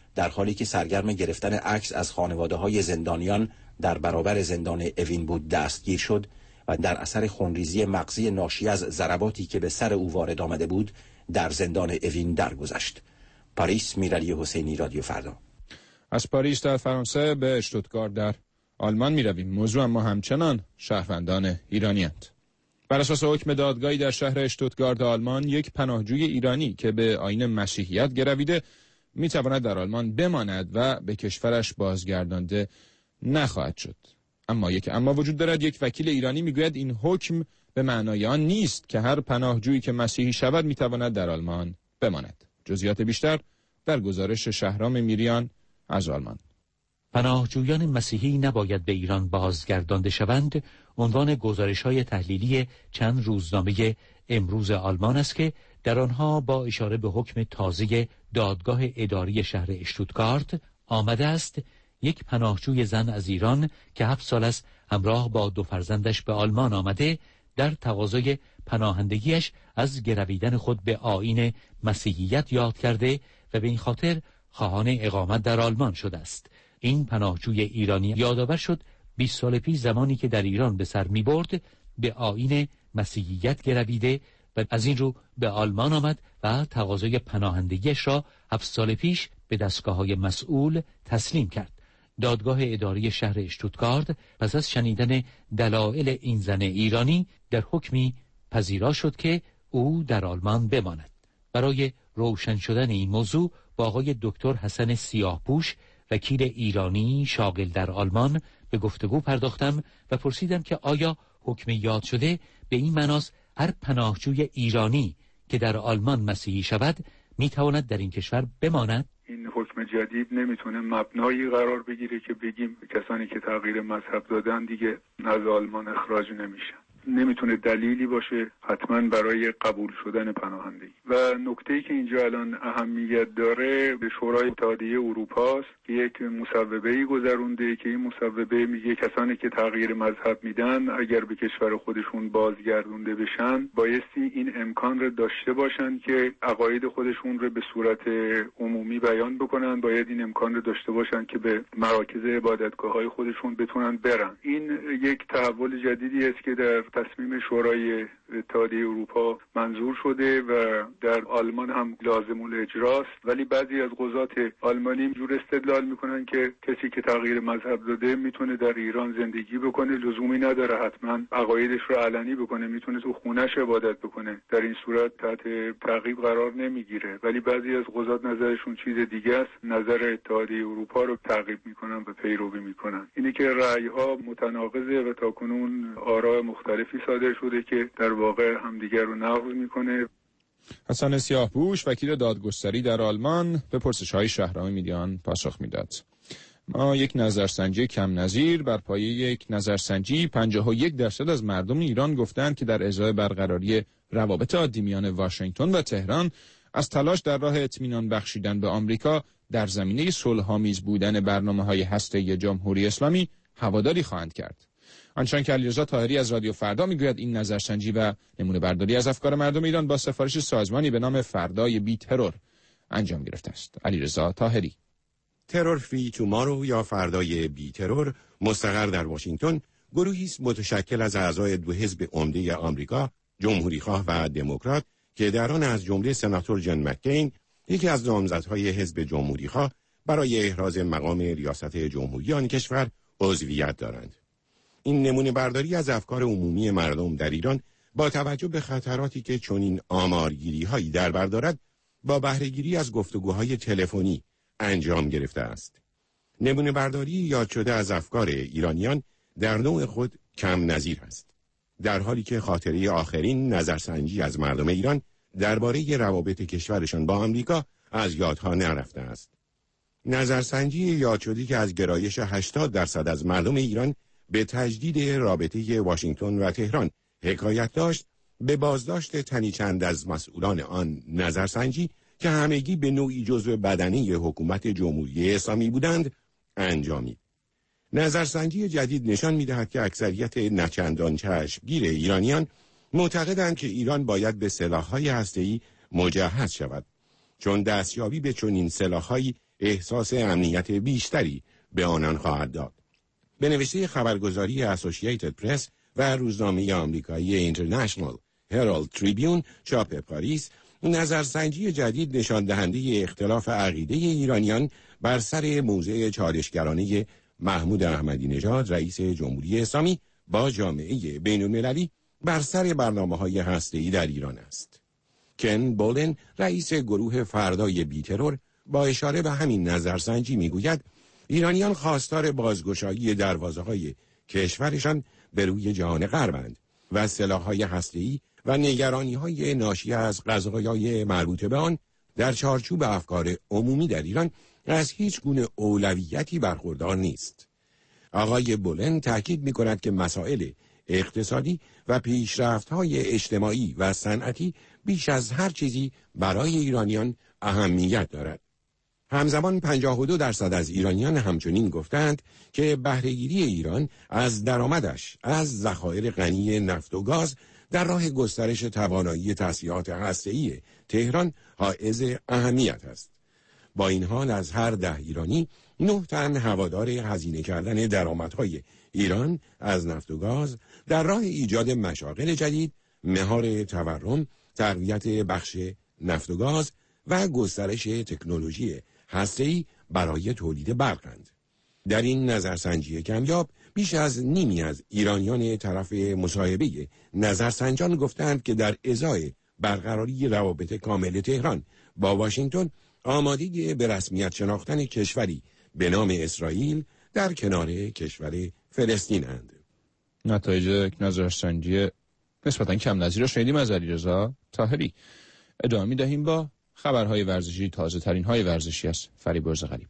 در حالی که سرگرم گرفتن عکس از خانواده‌های زندانیان در برابر زندان اوین بود دستگیر شد و در اثر خونریزی مغزی ناشی از ضرباتی که به سر او وارد آمده بود در زندان اوین درگذشت. پاریس، میرعلی حسینی، رادیو فردا. از پاریس در فرانسه به اشتوتگارت در آلمان می رویم. موضوع ما همچنان شهروندان ایرانی‌اند. بر اساس حکم دادگاهی در شهر اشتوتگارت آلمان، یک پناهجوی ایرانی که به آیین مسیحیت گرویده می تواند در آلمان بماند و به کشورش بازگردانده نخواهد شد. اما یک اما وجود دارد. یک وکیل ایرانی می گوید این حکم به معنای آن نیست که هر پناهجویی که مسیحی شود می تواند در آلمان بماند. جزئیات بیشتر در گزارش شهرام میریان از آلمان. پناهجویان مسیحی نباید به ایران بازگردانده شوند عنوان گزارش‌های تحلیلی چند روزنامه امروز آلمان است که در آنها با اشاره به حکم تازه دادگاه اداری شهر اشتوتگارت آمده است یک پناهجوی زن از ایران که هفت سال است همراه با دو فرزندش به آلمان آمده در تقاضای پناهندگیش از گرویدن خود به آیین مسیحیت یاد کرده و به این خاطر خواهان اقامت در آلمان شده است. این پناهجوی ایرانی یادآور شد بیست سال پیش زمانی که در ایران به سر می برد به آیین مسیحیت گرویده و از این رو به آلمان آمد و تقاضای پناهندگیش را هفت سال پیش به دستگاه‌های مسئول تسلیم کرد. دادگاه اداری شهر اشتوتگارت پس از شنیدن دلایل این زن ایرانی در حکمی پذیرا شد که او در آلمان بماند. برای روشن شدن این موضوع با آقای دکتر حسن سیاهپوش وکیل ایرانی شاغل در آلمان به گفتگو پرداختم و پرسیدم که آیا حکم یاد شده به این معناست هر پناهجوی ایرانی که در آلمان مسیحی شود میتواند در این کشور بماند؟ این حکم جدید نمیتونه مبنایی قرار بگیره که بگیم کسانی که تغییر مذهب دادن دیگه از آلمان اخراج نمیشن. نمیتونه دلیلی باشه حتما برای قبول شدن پناهندگی. و نکته‌ای که اینجا الان اهمیت داره به شورای اتحادیه اروپا است که یک مصوبه‌ای گذرونده که این مصوبه میگه کسانی که تغییر مذهب میدن اگر به کشور خودشون بازگردونده بشن بایستی این امکان رو داشته باشن که عقاید خودشون رو به صورت عمومی بیان بکنن، باید این امکان رو داشته باشن که به مراکز عبادتگاه‌های خودشون بتونن برن. این یک تحول جدیدی است که در تصمیم شورای اتحادیه اروپا منظور شده و در آلمان هم لازم الاجراست، ولی بعضی از قضات آلمانی جور استدلال میکنن که کسی که تغییر مذهب داده میتونه در ایران زندگی بکنه، لزومی نداره حتما عقایدش رو علنی بکنه، میتونه تو خونه‌اش عبادت بکنه، در این صورت تحت تعقیب قرار نمیگیره. ولی بعضی از قضات نظرشون چیز دیگه است، نظر اتحادیه اروپا رو تعقیب میکنن و پیروی میکنن. اینی که رأی‌ها متناقضه و تاکنون آراء مختلفی صادر شده که در واقع همدیگر رو نقض میکنه. حسن سیاهپوش وکیل دادگستری در آلمان به پرسش‌های شهرام میدیان پاسخ میداد. ما یک نظرسنجی کم نظیر بر پایه یک نظرسنجی پنجاه و یک درصد از مردم ایران گفتند که در ازای برقراری روابط عادی میان واشنگتن و تهران از تلاش در راه اطمینان بخشیدن به آمریکا در زمینه صلح‌آمیز بودن برنامه‌های هسته‌ای جمهوری اسلامی هواداری خواهند کرد. آنچنان که علیرضا طاهری از رادیو فردا میگوید این نظرسنجی و نمونه برداری از افکار مردم ایران با سفارش سازمانی به نام فردای بی ترور انجام گرفته است. علیرضا طاهری. ترور فری تومارو یا فردای بی ترور مستقر در واشنگتن گروهی است متشکل از اعضای دو حزب عمده آمریکا، جمهوری‌خواه و دموکرات که در آن از جمله سناتور جان مککین یکی از نامزدهای حزب جمهوری‌خواه برای احراز مقام ریاست جمهوری آن کشور عضویت دارند. این نمونه برداری از افکار عمومی مردم در ایران با توجه به خطراتی که چنین آمارگیری هایی در بر دارد با بهره‌گیری از گفتگوهای تلفنی انجام گرفته است. نمونه برداری یاد شده از افکار ایرانیان در نوع خود کم نظیر است، در حالی که خاطره آخرین نظرسنجی از مردم ایران درباره روابط کشورشان با آمریکا از یادها نرفته است. نظرسنجی یاد شده که از گرایش هشتاد درصد از مردم ایران به تجدید رابطه واشنگتن و تهران حکایت داشت، به بازداشت تنی چند از مسئولان آن نظرسنجی که همگی به نوعی جزو بدنه حکومت جمهوری اسلامی بودند انجامید. نظرسنجی جدید نشان می‌دهد که اکثریت نچندان چشمگیر ایرانیان معتقدند که ایران باید به سلاح‌های هسته‌ای مجهز شود، چون دستیابی به چنین سلاح‌هایی احساس امنیت بیشتری به آنان خواهد داد. به نوشته خبرگزاری اسوسییتد پرس و روزنامه آمریکایی اینترنشنال هرالد تریبیون چاپ پاریس، نظرسنجی جدید نشان دهنده اختلاف عقیده ایرانیان بر سر موضع چالشگرانه محمود احمدی نژاد رئیس جمهوری اسلامی با جامعه بین المللی بر سر برنامه‌های هسته‌ای در ایران است. کن بولن رئیس گروه فردای بی‌ترور با اشاره به همین نظرسنجی میگوید ایرانیان خواستار بازگشایی دروازه‌های کشورشان به روی جهان غربند و سلاح‌های هسته‌ای و نگرانی‌های ناشی از قضایای مربوط به آن در چارچوب افکار عمومی در ایران از هیچ گونه اولویتی برخوردار نیست. آقای بولن تاکید می‌کند که مسائل اقتصادی و پیشرفت‌های اجتماعی و صنعتی بیش از هر چیزی برای ایرانیان اهمیت دارد. همزمان پنجاه و دو درصد از ایرانیان همچنین گفتند که بهره‌گیری ایران از درآمدش از ذخایر غنی نفت و گاز در راه گسترش توانایی تسلیحات هسته‌ای تهران حائز اهمیت است. با این حال از هر ده ایرانی نه تن هوادار هزینه کردن درآمدهای ایران از نفت و گاز در راه ایجاد مشاغل جدید، مهار تورم، تقویت بخش نفت و گاز و گسترش تکنولوژی هسته‌ای برای تولید برقند. در این نظرسنجی کمیاب بیش از نیمی از ایرانیان طرف مصاحبه نظرسنجان گفتند که در ازای برقراری روابط کامل تهران با واشنگتن آمادگی به رسمیت شناختن کشوری به نام اسرائیل در کنار کشور فلسطین اند. نتایج نظرسنجی نسبتاً کم نظیر را شنیدیم از علیرضا طاهری. ادامه می‌دهیم با خبرهای ورزشی. تازه ترین های ورزشی از فریبرز غریب.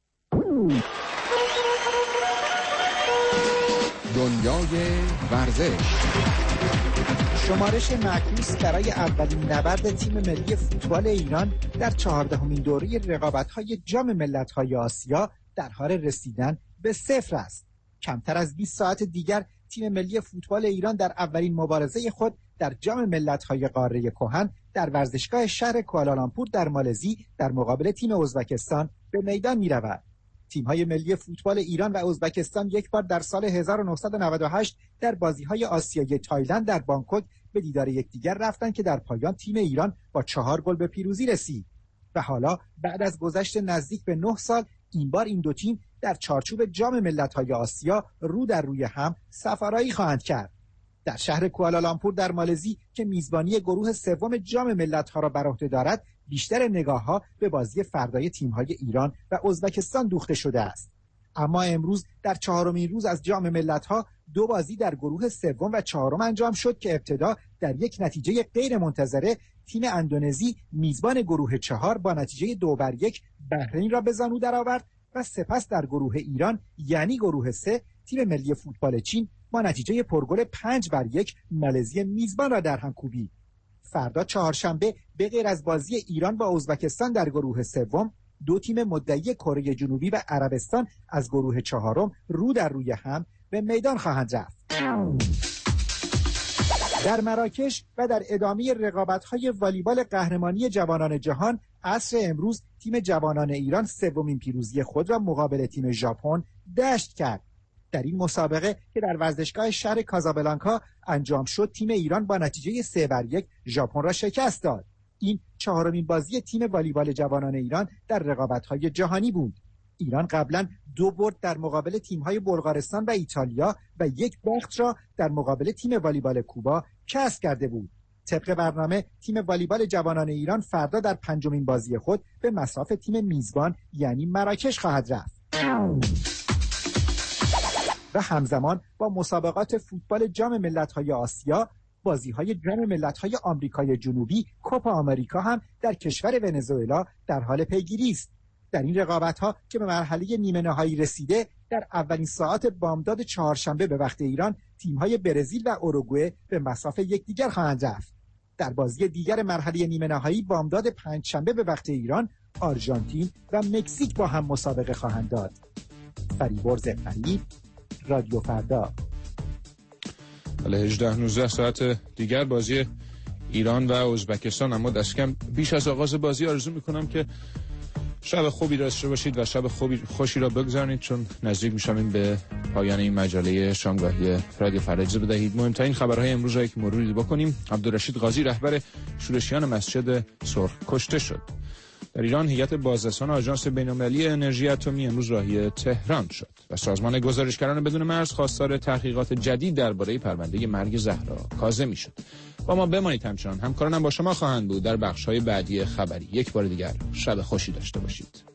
دنیای ورزش. شمارش معکوس برای اولین نبرد تیم ملی فوتبال ایران در چهاردهمین دوره رقابت‌های جام ملت‌های آسیا در حال رسیدن به صفر است. کمتر از بیست ساعت دیگر تیم ملی فوتبال ایران در اولین مبارزه خود در جام ملت‌های قاره کهن در ورزشگاه شهر کوالالامپور در مالزی در مقابل تیم ازبکستان به میدان می‌رود. تیم‌های ملی فوتبال ایران و ازبکستان یک بار در سال هزار و نهصد و نود و هشت در بازی‌های آسیایی تایلند در بانکوک به دیدار یکدیگر رفتند که در پایان تیم ایران با چهار گل به پیروزی رسید. و حالا بعد از گذشت نزدیک به نه سال این بار این دو تیم در چارچوب جام ملت‌های آسیا رو در روی هم سفرایی خواهند کرد. در شهر کوالالامپور در مالزی که میزبانی گروه سوم جام ملت‌ها را بر عهده دارد، بیشتر نگاه‌ها به بازی فردای تیم‌های ایران و ازبکستان دوخته شده است. اما امروز در چهارمین روز از جام ملت‌ها دو بازی در گروه سوم و چهارم انجام شد که ابتدا در یک نتیجه غیر منتظره تیم اندونزی میزبان گروه چهار با نتیجه دو بر یک بحرین را به زانو درآورد و سپس در گروه ایران یعنی گروه سه تیم ملی فوتبال چین با نتیجه پرگل پنج بر یک مالزی میزبان را در هم کوبید. فردا چهارشنبه به غیر از بازی ایران با ازبکستان در گروه سوم، دو تیم مدعی کره جنوبی و عربستان از گروه چهارم رو در روی هم به میدان خواهند رفت. در مراکش و در ادامه رقابت‌های والیبال قهرمانی جوانان جهان عصر امروز تیم جوانان ایران سومین پیروزی خود را مقابل تیم ژاپن دشت کرد. در این مسابقه که در ورزشگاه شهر کازابلانکا انجام شد، تیم ایران با نتیجه سه بر یک ژاپن را شکست داد. این چهارمین بازی تیم والیبال جوانان ایران در رقابت‌های جهانی بود. ایران قبلا دو برد در مقابل تیم‌های بلغارستان و ایتالیا و یک باخت را در مقابل تیم والیبال کوبا کسب کرده بود. طبق برنامه تیم والیبال جوانان ایران فردا در پنجمین بازی خود به مصاف تیم میزبان یعنی مراکش خواهد رفت. و همزمان با مسابقات فوتبال جام ملت‌های آسیا، بازی‌های جام ملت‌های آمریکای جنوبی کوپا آمریکا هم در کشور ونزوئلا در حال پیگیری است. در این رقابت‌ها که به مرحله نیمه نهایی رسیده، در اولین ساعات بامداد چهارشنبه به وقت ایران تیم‌های برزیل و اوروگوئه به مصاف یکدیگر خواهند رفت. در بازی دیگر مرحله نیمه نهایی بامداد پنجشنبه به وقت ایران، آرژانتین و مکزیک با هم مسابقه خواهند داد. فریبرز غریب، رادیو فردا. بله، هجده نوزده ساعت دیگر بازی ایران و ازبکستان. اما دست کم بیش از آغاز بازی آرزو میکنم که شب خوبی داشته باشید و شب خوبی خوشی را بگذارید، چون نزدیک میشیم به پایان این مجله شامگاهی رادیو فردا. اجازه بدهید مهمترین خبرهای امروز را یک مروری بکنیم. عبدالرشید قاضی رهبر شورشیان مسجد سرخ کشته شد. در ایران هیئت بازرسان آژانس بین‌المللی انرژی اتمی امروز راهی تهران شد و سازمان گزارشگران بدون مرز خواستار تحقیقات جدید درباره پرونده مرگ زهرا کاظمی شد. با ما بمانید، همچنان همکارانم با شما خواهند بود در بخش‌های بعدی خبری. یک بار دیگر شب خوشی داشته باشید.